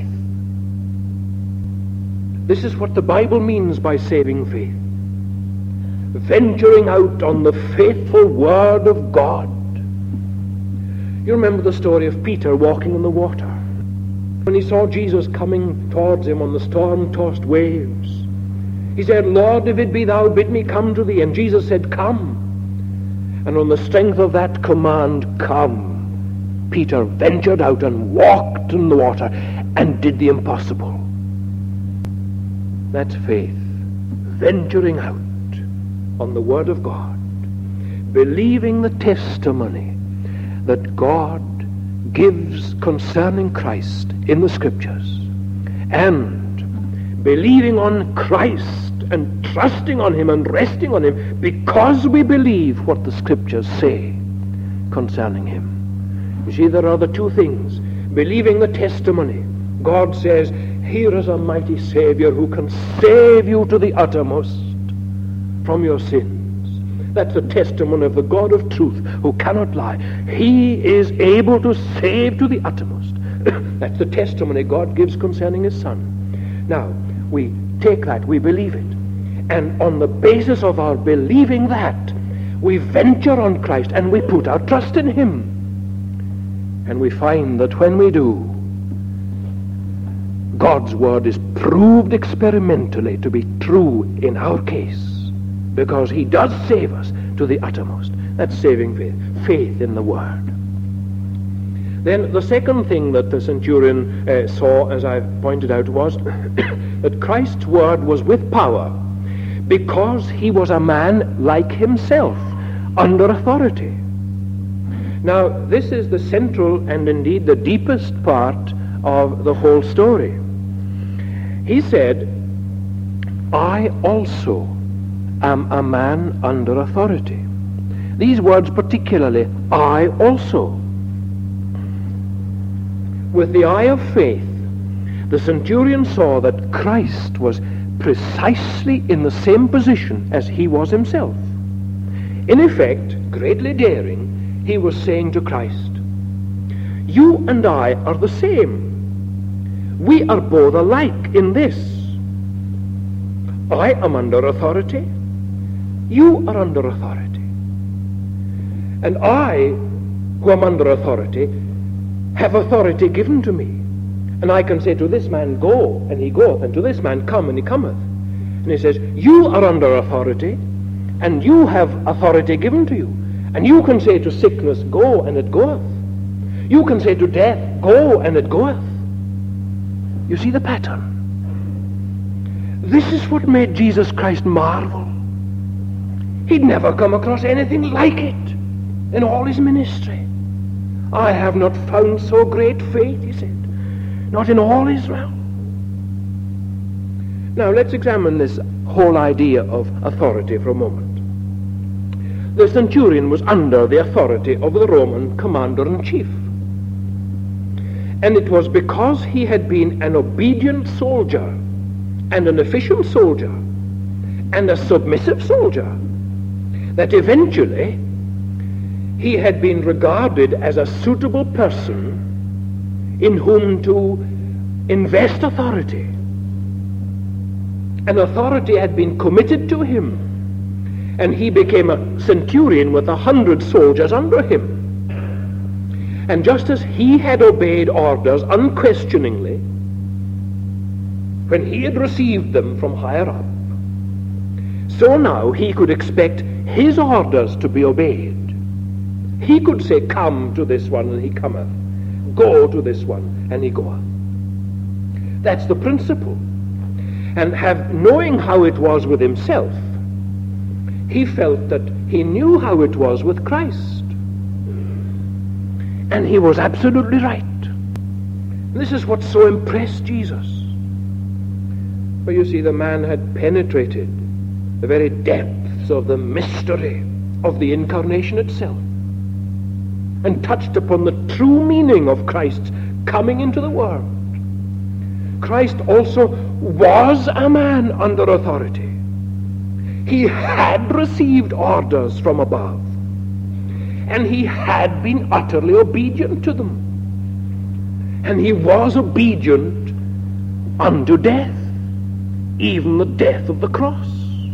This is what the Bible means by saving faith. Venturing out on the faithful word of God. You remember the story of Peter walking on the water. When he saw Jesus coming towards him on the storm-tossed waves, he said, Lord, if it be thou, bid me come to thee. And Jesus said, Come. And on the strength of that command, come, Peter ventured out and walked in the water and did the impossible. That's faith. Venturing out on the word of God, believing the testimony that God gives concerning Christ in the Scriptures, and believing on Christ and trusting on him and resting on him because we believe what the Scriptures say concerning him. You see, there are the two things. Believing the testimony. God says, here is a mighty Savior who can save you to the uttermost from your sins. That's the testimony of the God of truth who cannot lie. He is able to save to the uttermost. That's the testimony God gives concerning his Son. Now, we take that, we believe it. And on the basis of our believing that, we venture on Christ and we put our trust in him. And we find that when we do, God's word is proved experimentally to be true in our case, because he does save us to the uttermost. That's saving faith, faith in the word. Then the second thing that the centurion saw, as I've pointed out, was that Christ's word was with power because he was a man like himself, under authority. Now, this is the central and indeed the deepest part of the whole story. He said, I also am a man under authority. These words particularly, I also. With the eye of faith, the centurion saw that Christ was precisely in the same position as he was himself. In effect, greatly daring, he was saying to Christ, you and I are the same. We are both alike in this. I am under authority. You are under authority. And I, who am under authority, have authority given to me. And I can say to this man, go, and he goeth, and to this man, come, and he cometh. And he says, you are under authority, And you have authority given to you. And you can say to sickness, go, and it goeth. You can say to death, go, and it goeth. You see the pattern? This is what made Jesus Christ marvel. He'd never come across anything like it in all his ministry. I have not found so great faith, he said, not in all Israel. Now let's examine this whole idea of authority for a moment. The centurion was under the authority of the Roman commander-in-chief. And it was because he had been an obedient soldier and an efficient soldier and a submissive soldier that eventually he had been regarded as a suitable person in whom to invest authority. And authority had been committed to him, and he became a centurion with 100 soldiers under him. And just as he had obeyed orders unquestioningly when he had received them from higher up, so now he could expect his orders to be obeyed. He could say, come to this one, and he cometh. Go to this one, and he goeth. That's the principle. And knowing how it was with himself, he felt that he knew how it was with Christ. And he was absolutely right. This is what so impressed Jesus. For you see, the man had penetrated the very depths of the mystery of the incarnation itself, and touched upon the true meaning of Christ's coming into the world. Christ also was a man under authority. He had received orders from above, and he had been utterly obedient to them. And he was obedient unto death, even the death of the cross.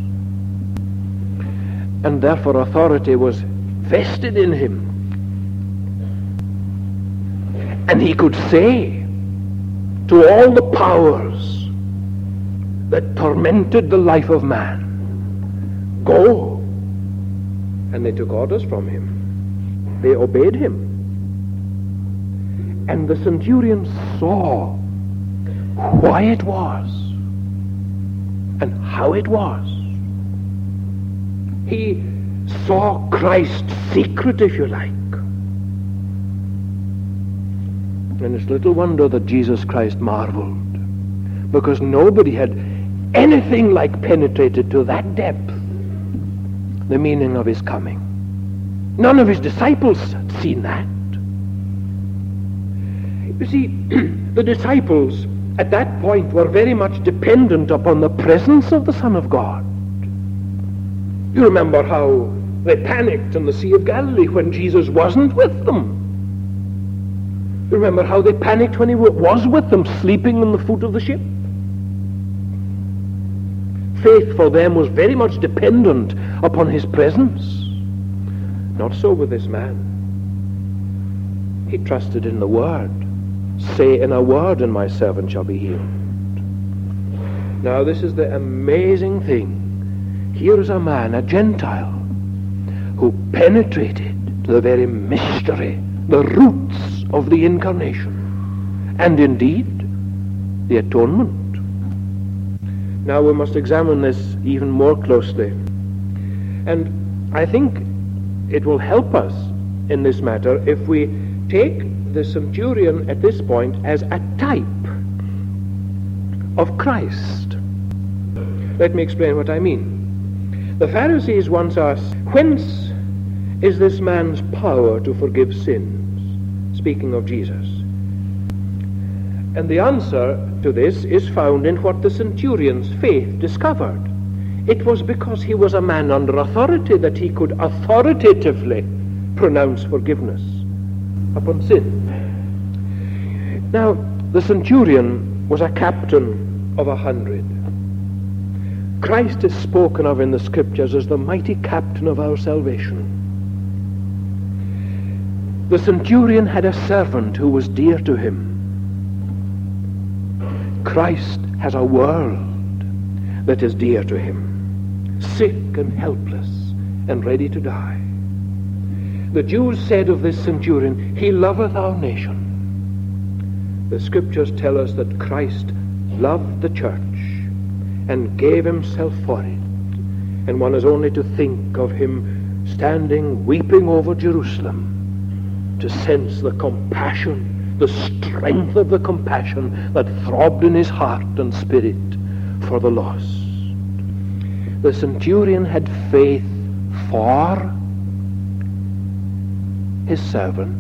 And therefore authority was vested in him. And he could say to all the powers that tormented the life of man, go. And they took orders from him. They obeyed him. And the centurion saw why it was and how it was. He saw Christ's secret, if you like. And it's little wonder that Jesus Christ marveled, because nobody had anything like penetrated to that depth the meaning of his coming. None of his disciples had seen that. You see, the disciples at that point were very much dependent upon the presence of the Son of God. You remember how they panicked on the Sea of Galilee when Jesus wasn't with them. You remember how they panicked when he was with them, sleeping in the foot of the ship. Faith for them was very much dependent upon his presence. Not so with this man. He trusted in the word. Say in a word, and my servant shall be healed. Now this is the amazing thing. Here is a man, a Gentile, who penetrated to the very mystery, the roots of the incarnation, and indeed the atonement. Now we must examine this even more closely, and I think it will help us in this matter if we take the centurion at this point as a type of Christ. Let me explain what I mean. The Pharisees once asked, whence is this man's power to forgive sins? Speaking of Jesus. And the answer to this is found in what the centurion's faith discovered. It was because he was a man under authority that he could authoritatively pronounce forgiveness upon sin. Now, the centurion was a captain of 100. Christ is spoken of in the scriptures as the mighty captain of our salvation. The centurion had a servant who was dear to him. Christ has a world that is dear to him, sick and helpless. and ready to die. The Jews said of this centurion, he loveth our nation. The scriptures tell us that Christ loved the church and gave himself for it. And one has only to think of him standing weeping over Jerusalem to sense the compassion, the strength of the compassion that throbbed in his heart and spirit for the lost. The centurion had faith for his servant.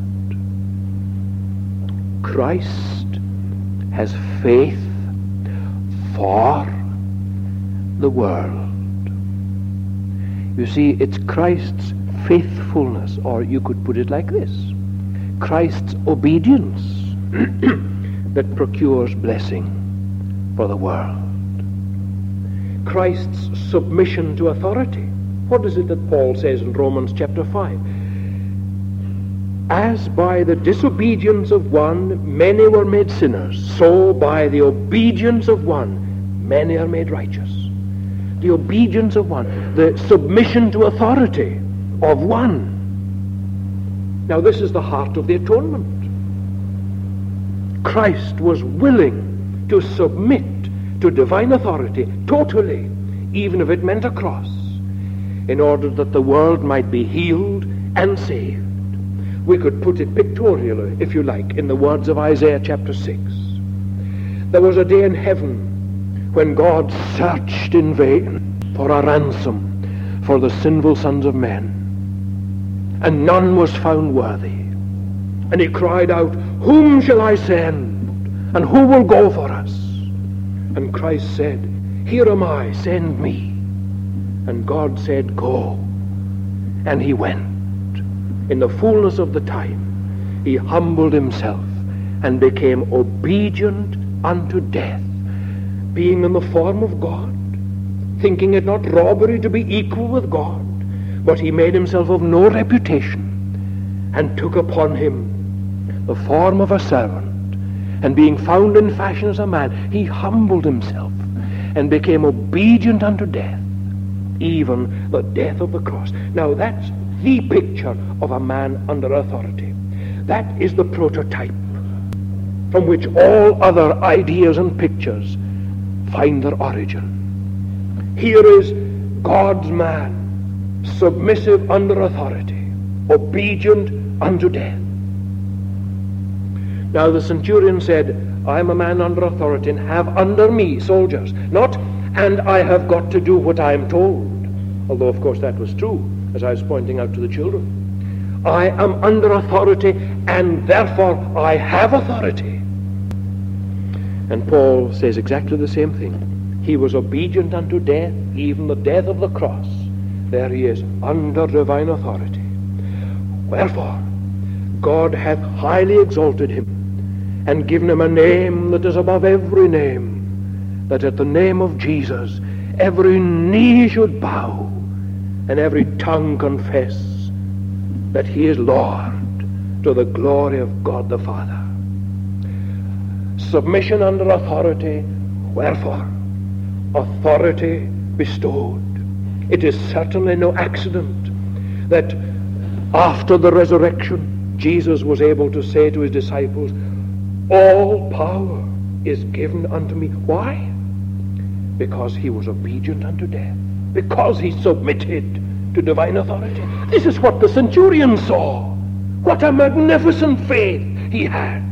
Christ has faith for the world. You see, it's Christ's faithfulness, or you could put it like this, Christ's obedience that procures blessing for the world. Christ's submission to authority. What is it that Paul says in Romans chapter 5? As by the disobedience of one many were made sinners, so by the obedience of one many are made righteous. The obedience of one, the submission to authority of one. Now this is the heart of the atonement. Christ was willing to submit to divine authority totally, even if it meant a cross, in order that the world might be healed and saved. We could put it pictorially, if you like, in the words of Isaiah chapter 6. There was a day in heaven when God searched in vain for a ransom for the sinful sons of men, and none was found worthy. And he cried out, whom shall I send, and who will go for us? And Christ said, here am I, send me. And God said, go. And he went. In the fullness of the time, he humbled himself and became obedient unto death, being in the form of God, thinking it not robbery to be equal with God, but he made himself of no reputation, and took upon him the form of a servant, and being found in fashion as a man, he humbled himself and became obedient unto death, even the death of the cross. Now that's the picture of a man under authority. That is the prototype from which all other ideas and pictures find their origin. Here is God's man, submissive under authority, obedient unto death. Now the centurion said, I am a man under authority and have under me soldiers. Not, and I have got to do what I am told. Although of course that was true, as I was pointing out to the children. I am under authority and therefore I have authority. And Paul says exactly the same thing. He was obedient unto death, even the death of the cross. There he is, under divine authority. Wherefore, God hath highly exalted him, and given him a name that is above every name, that at the name of Jesus every knee should bow, and every tongue confess that he is Lord, to the glory of God the Father. Submission under authority. Wherefore? Authority bestowed. It is certainly no accident that after the resurrection, Jesus was able to say to his disciples, all power is given unto me. Why? Because he was obedient unto death. Because he submitted to divine authority. This is what the centurion saw. What a magnificent faith he had.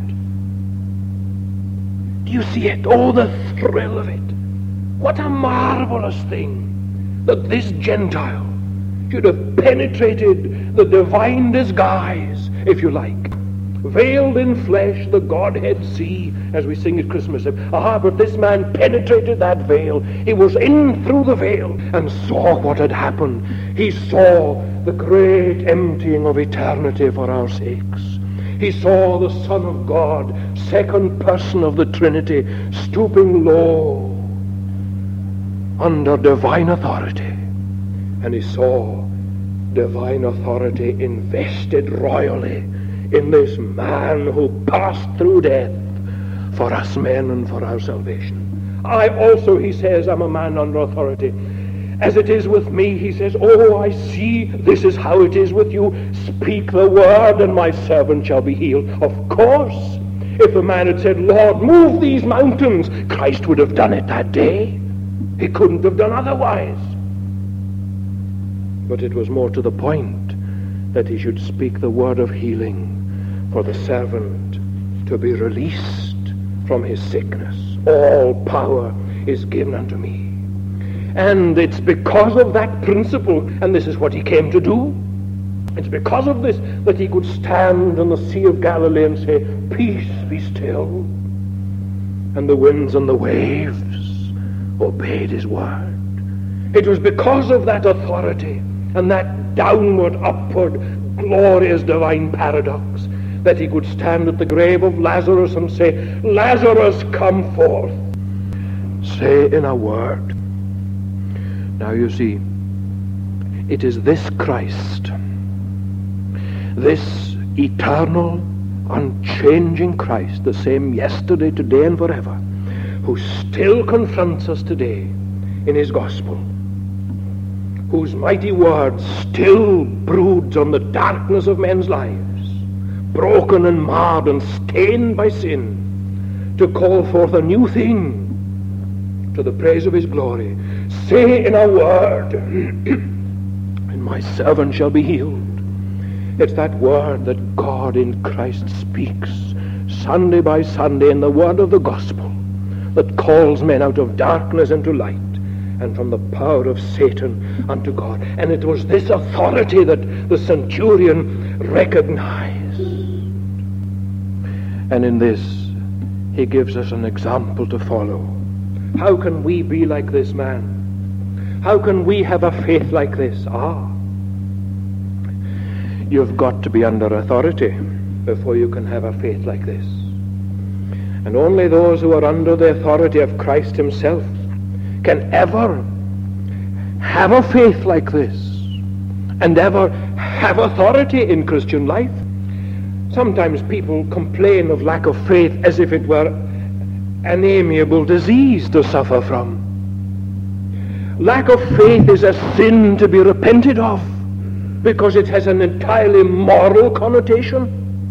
Do you see it? Oh, the thrill of it. What a marvelous thing that this Gentile should have penetrated the divine disguise, if you like. Veiled in flesh, the Godhead see, as we sing at Christmas. But this man penetrated that veil. He was in through the veil and saw what had happened. He saw the great emptying of eternity for our sakes. He saw the Son of God, second person of the Trinity, stooping low under divine authority. And he saw divine authority invested royally in this man who passed through death for us men and for our salvation. I also, he says, am a man under authority, As it is with me, he says, oh, I see, this is how it is with you. Speak the word, and my servant shall be healed. Of course, if the man had said, Lord, move these mountains, Christ would have done it that day. He couldn't have done otherwise. But it was more to the point that he should speak the word of healing for the servant to be released from his sickness. All power is given unto me. And it's because of that principle, and this is what he came to do, it's because of this that he could stand on the Sea of Galilee and say, peace, be still. And the winds and the waves obeyed his word. It was because of that authority and that downward, upward, glorious divine paradox that he could stand at the grave of Lazarus and say, Lazarus, come forth. Say in a word. Now you see, it is this Christ, this eternal, unchanging Christ, the same yesterday, today, and forever, who still confronts us today in his gospel, whose mighty word still broods on the darkness of men's lives, broken and marred and stained by sin, to call forth a new thing to the praise of his glory. Say in a word, and my servant shall be healed. It's that word that God in Christ speaks Sunday by Sunday in the word of the gospel that calls men out of darkness into light and from the power of Satan unto God. And it was this authority that the centurion recognized. And in this, he gives us an example to follow. How can we be like this man? How can we have a faith like this? You've got to be under authority before you can have a faith like this. And only those who are under the authority of Christ himself can ever have a faith like this and ever have authority in Christian life. Sometimes people complain of lack of faith as if it were an amiable disease to suffer from. Lack of faith is a sin to be repented of because it has an entirely moral connotation.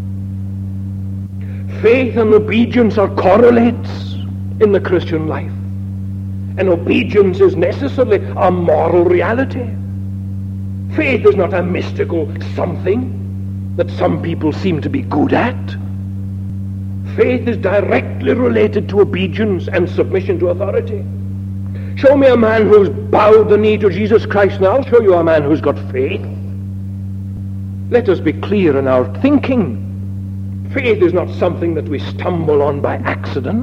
Faith and obedience are correlates in the Christian life. And obedience is necessarily a moral reality. Faith is not a mystical something that some people seem to be good at. Faith is directly related to obedience and submission to authority. Show me a man who's bowed the knee to Jesus Christ, and I'll show you a man who's got faith. Let us be clear in our thinking. Faith is not something that we stumble on by accident.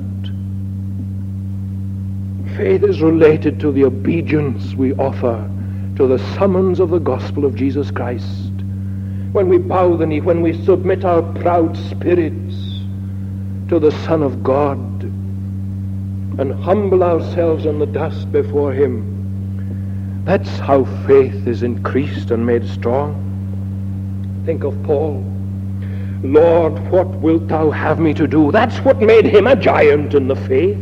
Faith is related to the obedience we offer to the summons of the gospel of Jesus Christ. When we bow the knee, when we submit our proud spirits to the Son of God and humble ourselves in the dust before him, that's how faith is increased and made strong. Think of Paul. Lord, what wilt thou have me to do? That's what made him a giant in the faith.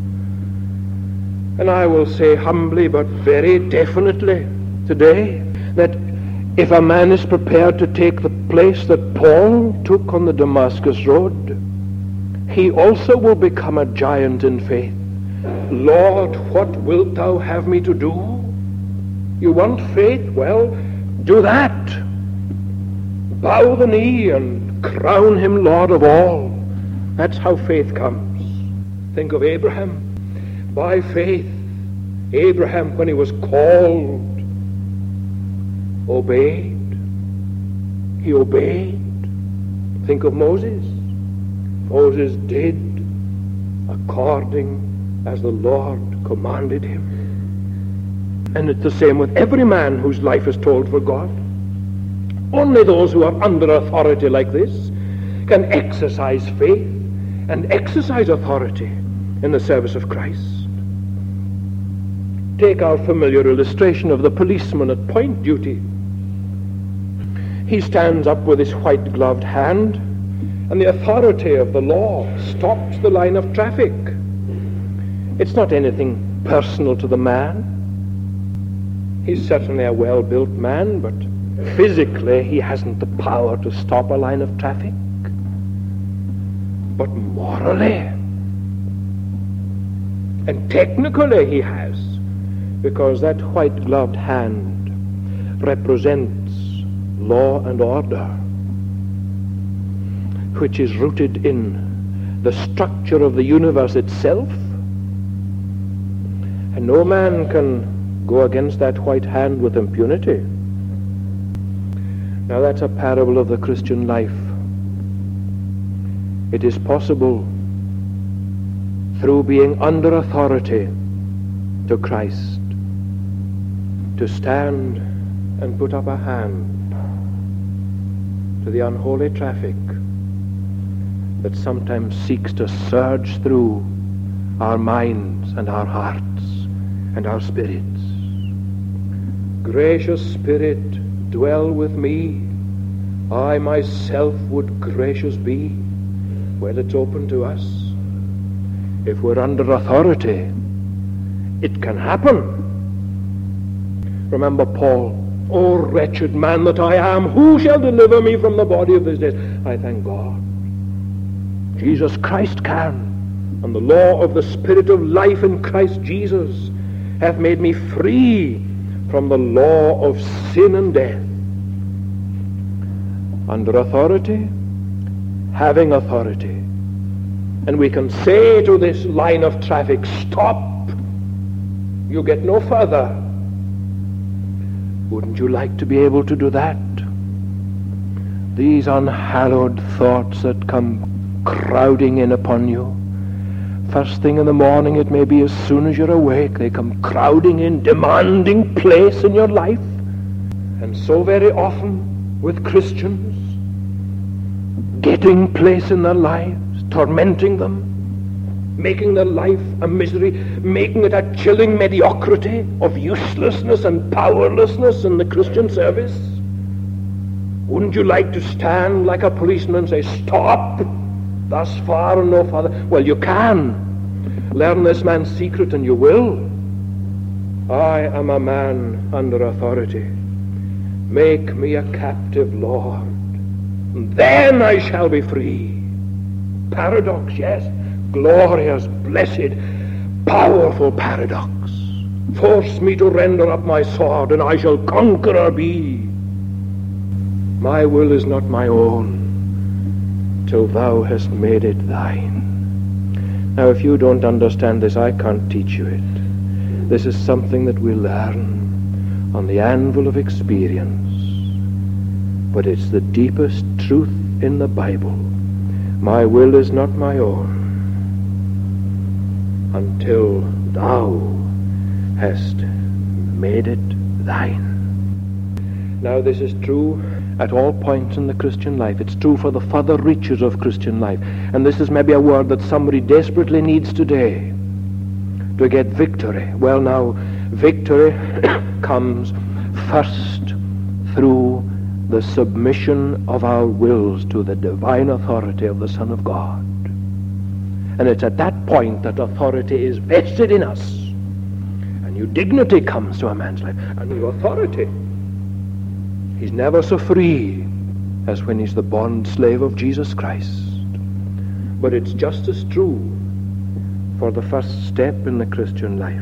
And I will say humbly but very definitely today that if a man is prepared to take the place that Paul took on the Damascus road, he also will become a giant in faith. Lord, what wilt thou have me to do? You want faith? Well, do that. Bow the knee and crown him Lord of all. That's how faith comes. Think of Abraham. By faith, Abraham, when he was called, obeyed. He obeyed. Think of Moses. Moses did according as the Lord commanded him. And it's the same with every man whose life is told for God. Only those who are under authority like this can exercise faith and exercise authority in the service of Christ. Take our familiar illustration of the policeman at point duty. He stands up with his white-gloved hand, and the authority of the law stops the line of traffic. It's not anything personal to the man. He's certainly a well-built man, but physically he hasn't the power to stop a line of traffic. But morally and technically he has, because that white-gloved hand represents law and order, which is rooted in the structure of the universe itself. And no man can go against that white hand with impunity. Now that's a parable of the Christian life. It is possible, through being under authority to Christ, to stand and put up a hand to the unholy traffic that sometimes seeks to surge through our minds and our hearts and our spirits. Gracious Spirit, dwell with me. I myself would gracious be. Well, it's open to us. If we're under authority, it can happen. Remember Paul, "O wretched man that I am, who shall deliver me from the body of this death?" I thank God. Jesus Christ can, and the law of the Spirit of life in Christ Jesus hath made me free from the law of sin and death. Under authority, having authority. And we can say to this line of traffic, "Stop! You get no further." Wouldn't you like to be able to do that? These unhallowed thoughts that come crowding in upon you. First thing in the morning, it may be as soon as you're awake, they come crowding in, demanding place in your life. And so very often with Christians, getting place in their lives, tormenting them, making their life a misery, making it a chilling mediocrity of uselessness and powerlessness in the Christian service. Wouldn't you like to stand like a policeman and say, "Stop! Thus far and no farther"? Well, you can. Learn this man's secret and you will. I am a man under authority. Make me a captive, Lord. And then I shall be free. Paradox, yes. Glorious, blessed, powerful paradox. Force me to render up my sword, and I shall conqueror be. My will is not my own, till thou hast made it thine. Now, if you don't understand this, I can't teach you it. This is something that we learn on the anvil of experience. But it's the deepest truth in the Bible. My will is not my own, until thou hast made it thine. Now, this is true at all points in the Christian life. It's true for the further reaches of Christian life. And this is maybe a word that somebody desperately needs today to get victory. Well, now, victory comes first through the submission of our wills to the divine authority of the Son of God. And it's at that point that authority is vested in us. A new dignity comes to a man's life, a new authority. He's never so free as when he's the bond slave of Jesus Christ. But it's just as true for the first step in the Christian life.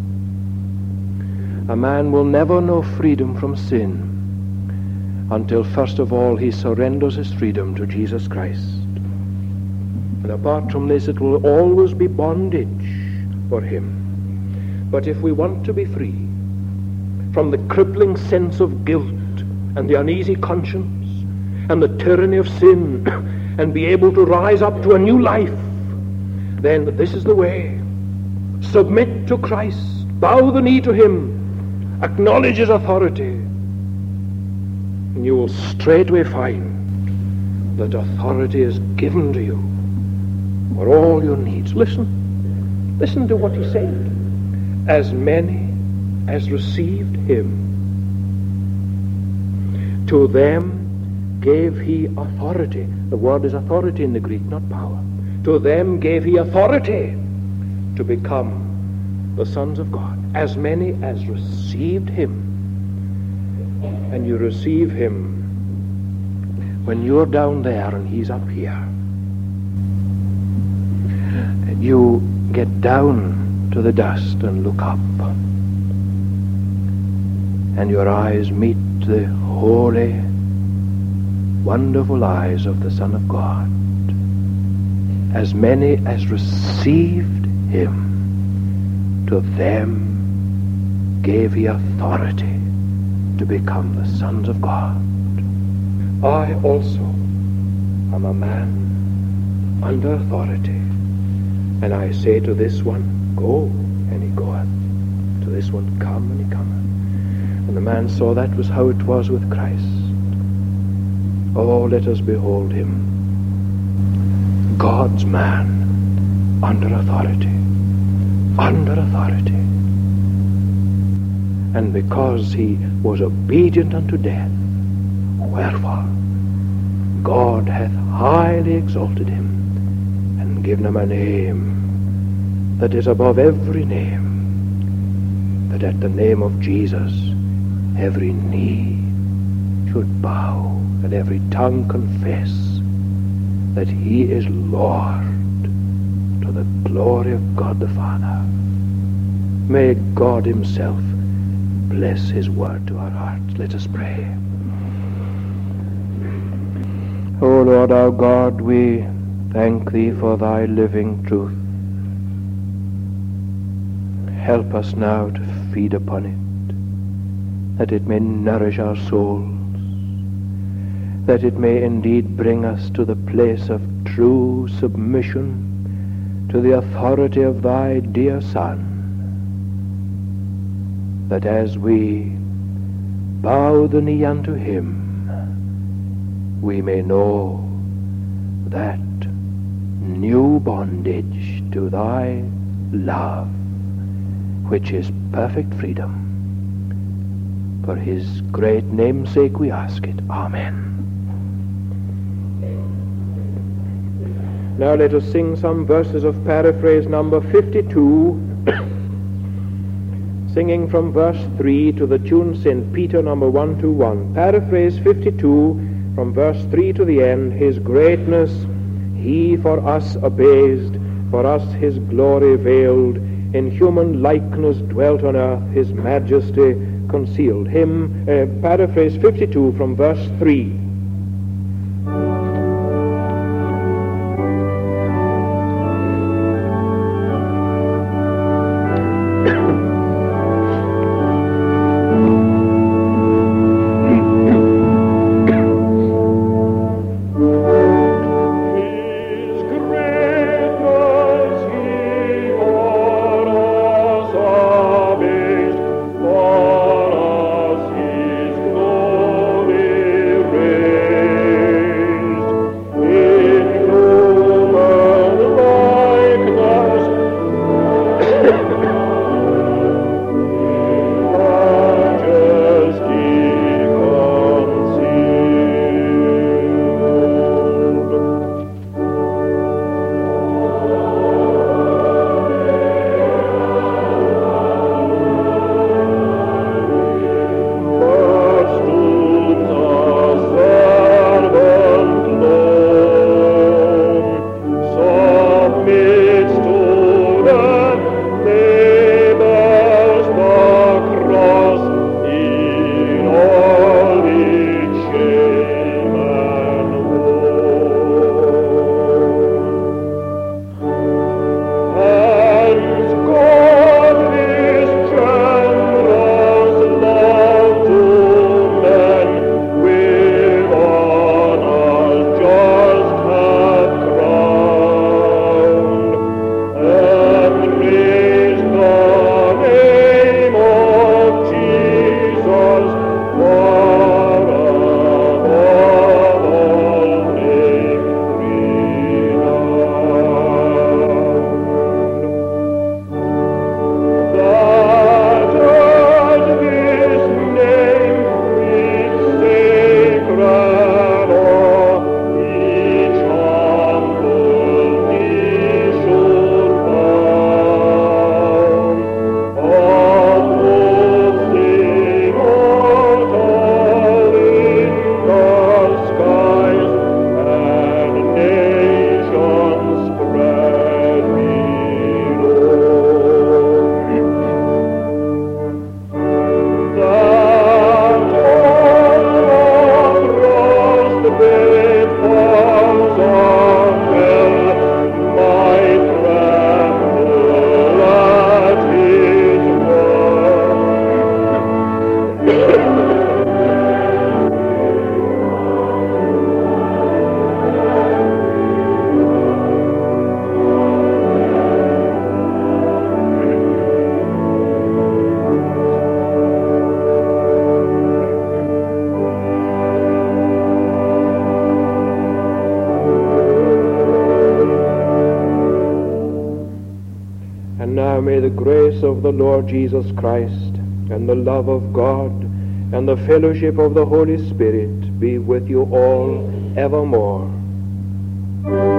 A man will never know freedom from sin until first of all he surrenders his freedom to Jesus Christ. And apart from this, it will always be bondage for him. But if we want to be free from the crippling sense of guilt and the uneasy conscience and the tyranny of sin and be able to rise up to a new life, then this is the way. Submit to Christ, bow the knee to him, acknowledge his authority, and you will straightway find that authority is given to you for all your needs. Listen to what he said. As many as received him, to them gave he authority. The word is authority in the Greek, not power. To them gave he authority to become the sons of God. As many as received him. and you receive him when you're down there and he's up here. You get down to the dust and look up, and your eyes meet the holy, wonderful eyes of the Son of God. As many as received him, to them gave he authority to become the sons of God. I also am a man under authority, and I say to this one, go, and he goeth. To this one, come, and he cometh. And the man saw that was how it was with Christ. Oh, let us behold him, God's man, under authority. Under authority. And because he was obedient unto death, wherefore God hath highly exalted him, and given him a name that is above every name, that at the name of Jesus every knee should bow, and every tongue confess that he is Lord, to the glory of God the Father. May God himself bless his word to our hearts. Let us pray. O Lord our God, we thank thee for thy living truth. Help us now to feed upon it, that it may nourish our souls, that it may indeed bring us to the place of true submission to the authority of thy dear Son, that as we bow the knee unto him, we may know that new bondage to thy love, which is perfect freedom. For his great name's sake we ask it. Amen. Now let us sing some verses of paraphrase number 52, singing from verse 3 to the tune St. Peter number 121. Paraphrase 52 from verse 3 to the end. His greatness he for us abased, for us his glory veiled, in human likeness dwelt on earth, his majesty concealed. Hymn, paraphrase 52 from verse 3. For us his glory grace of the Lord Jesus Christ, and the love of God, and the fellowship of the Holy Spirit be with you all evermore.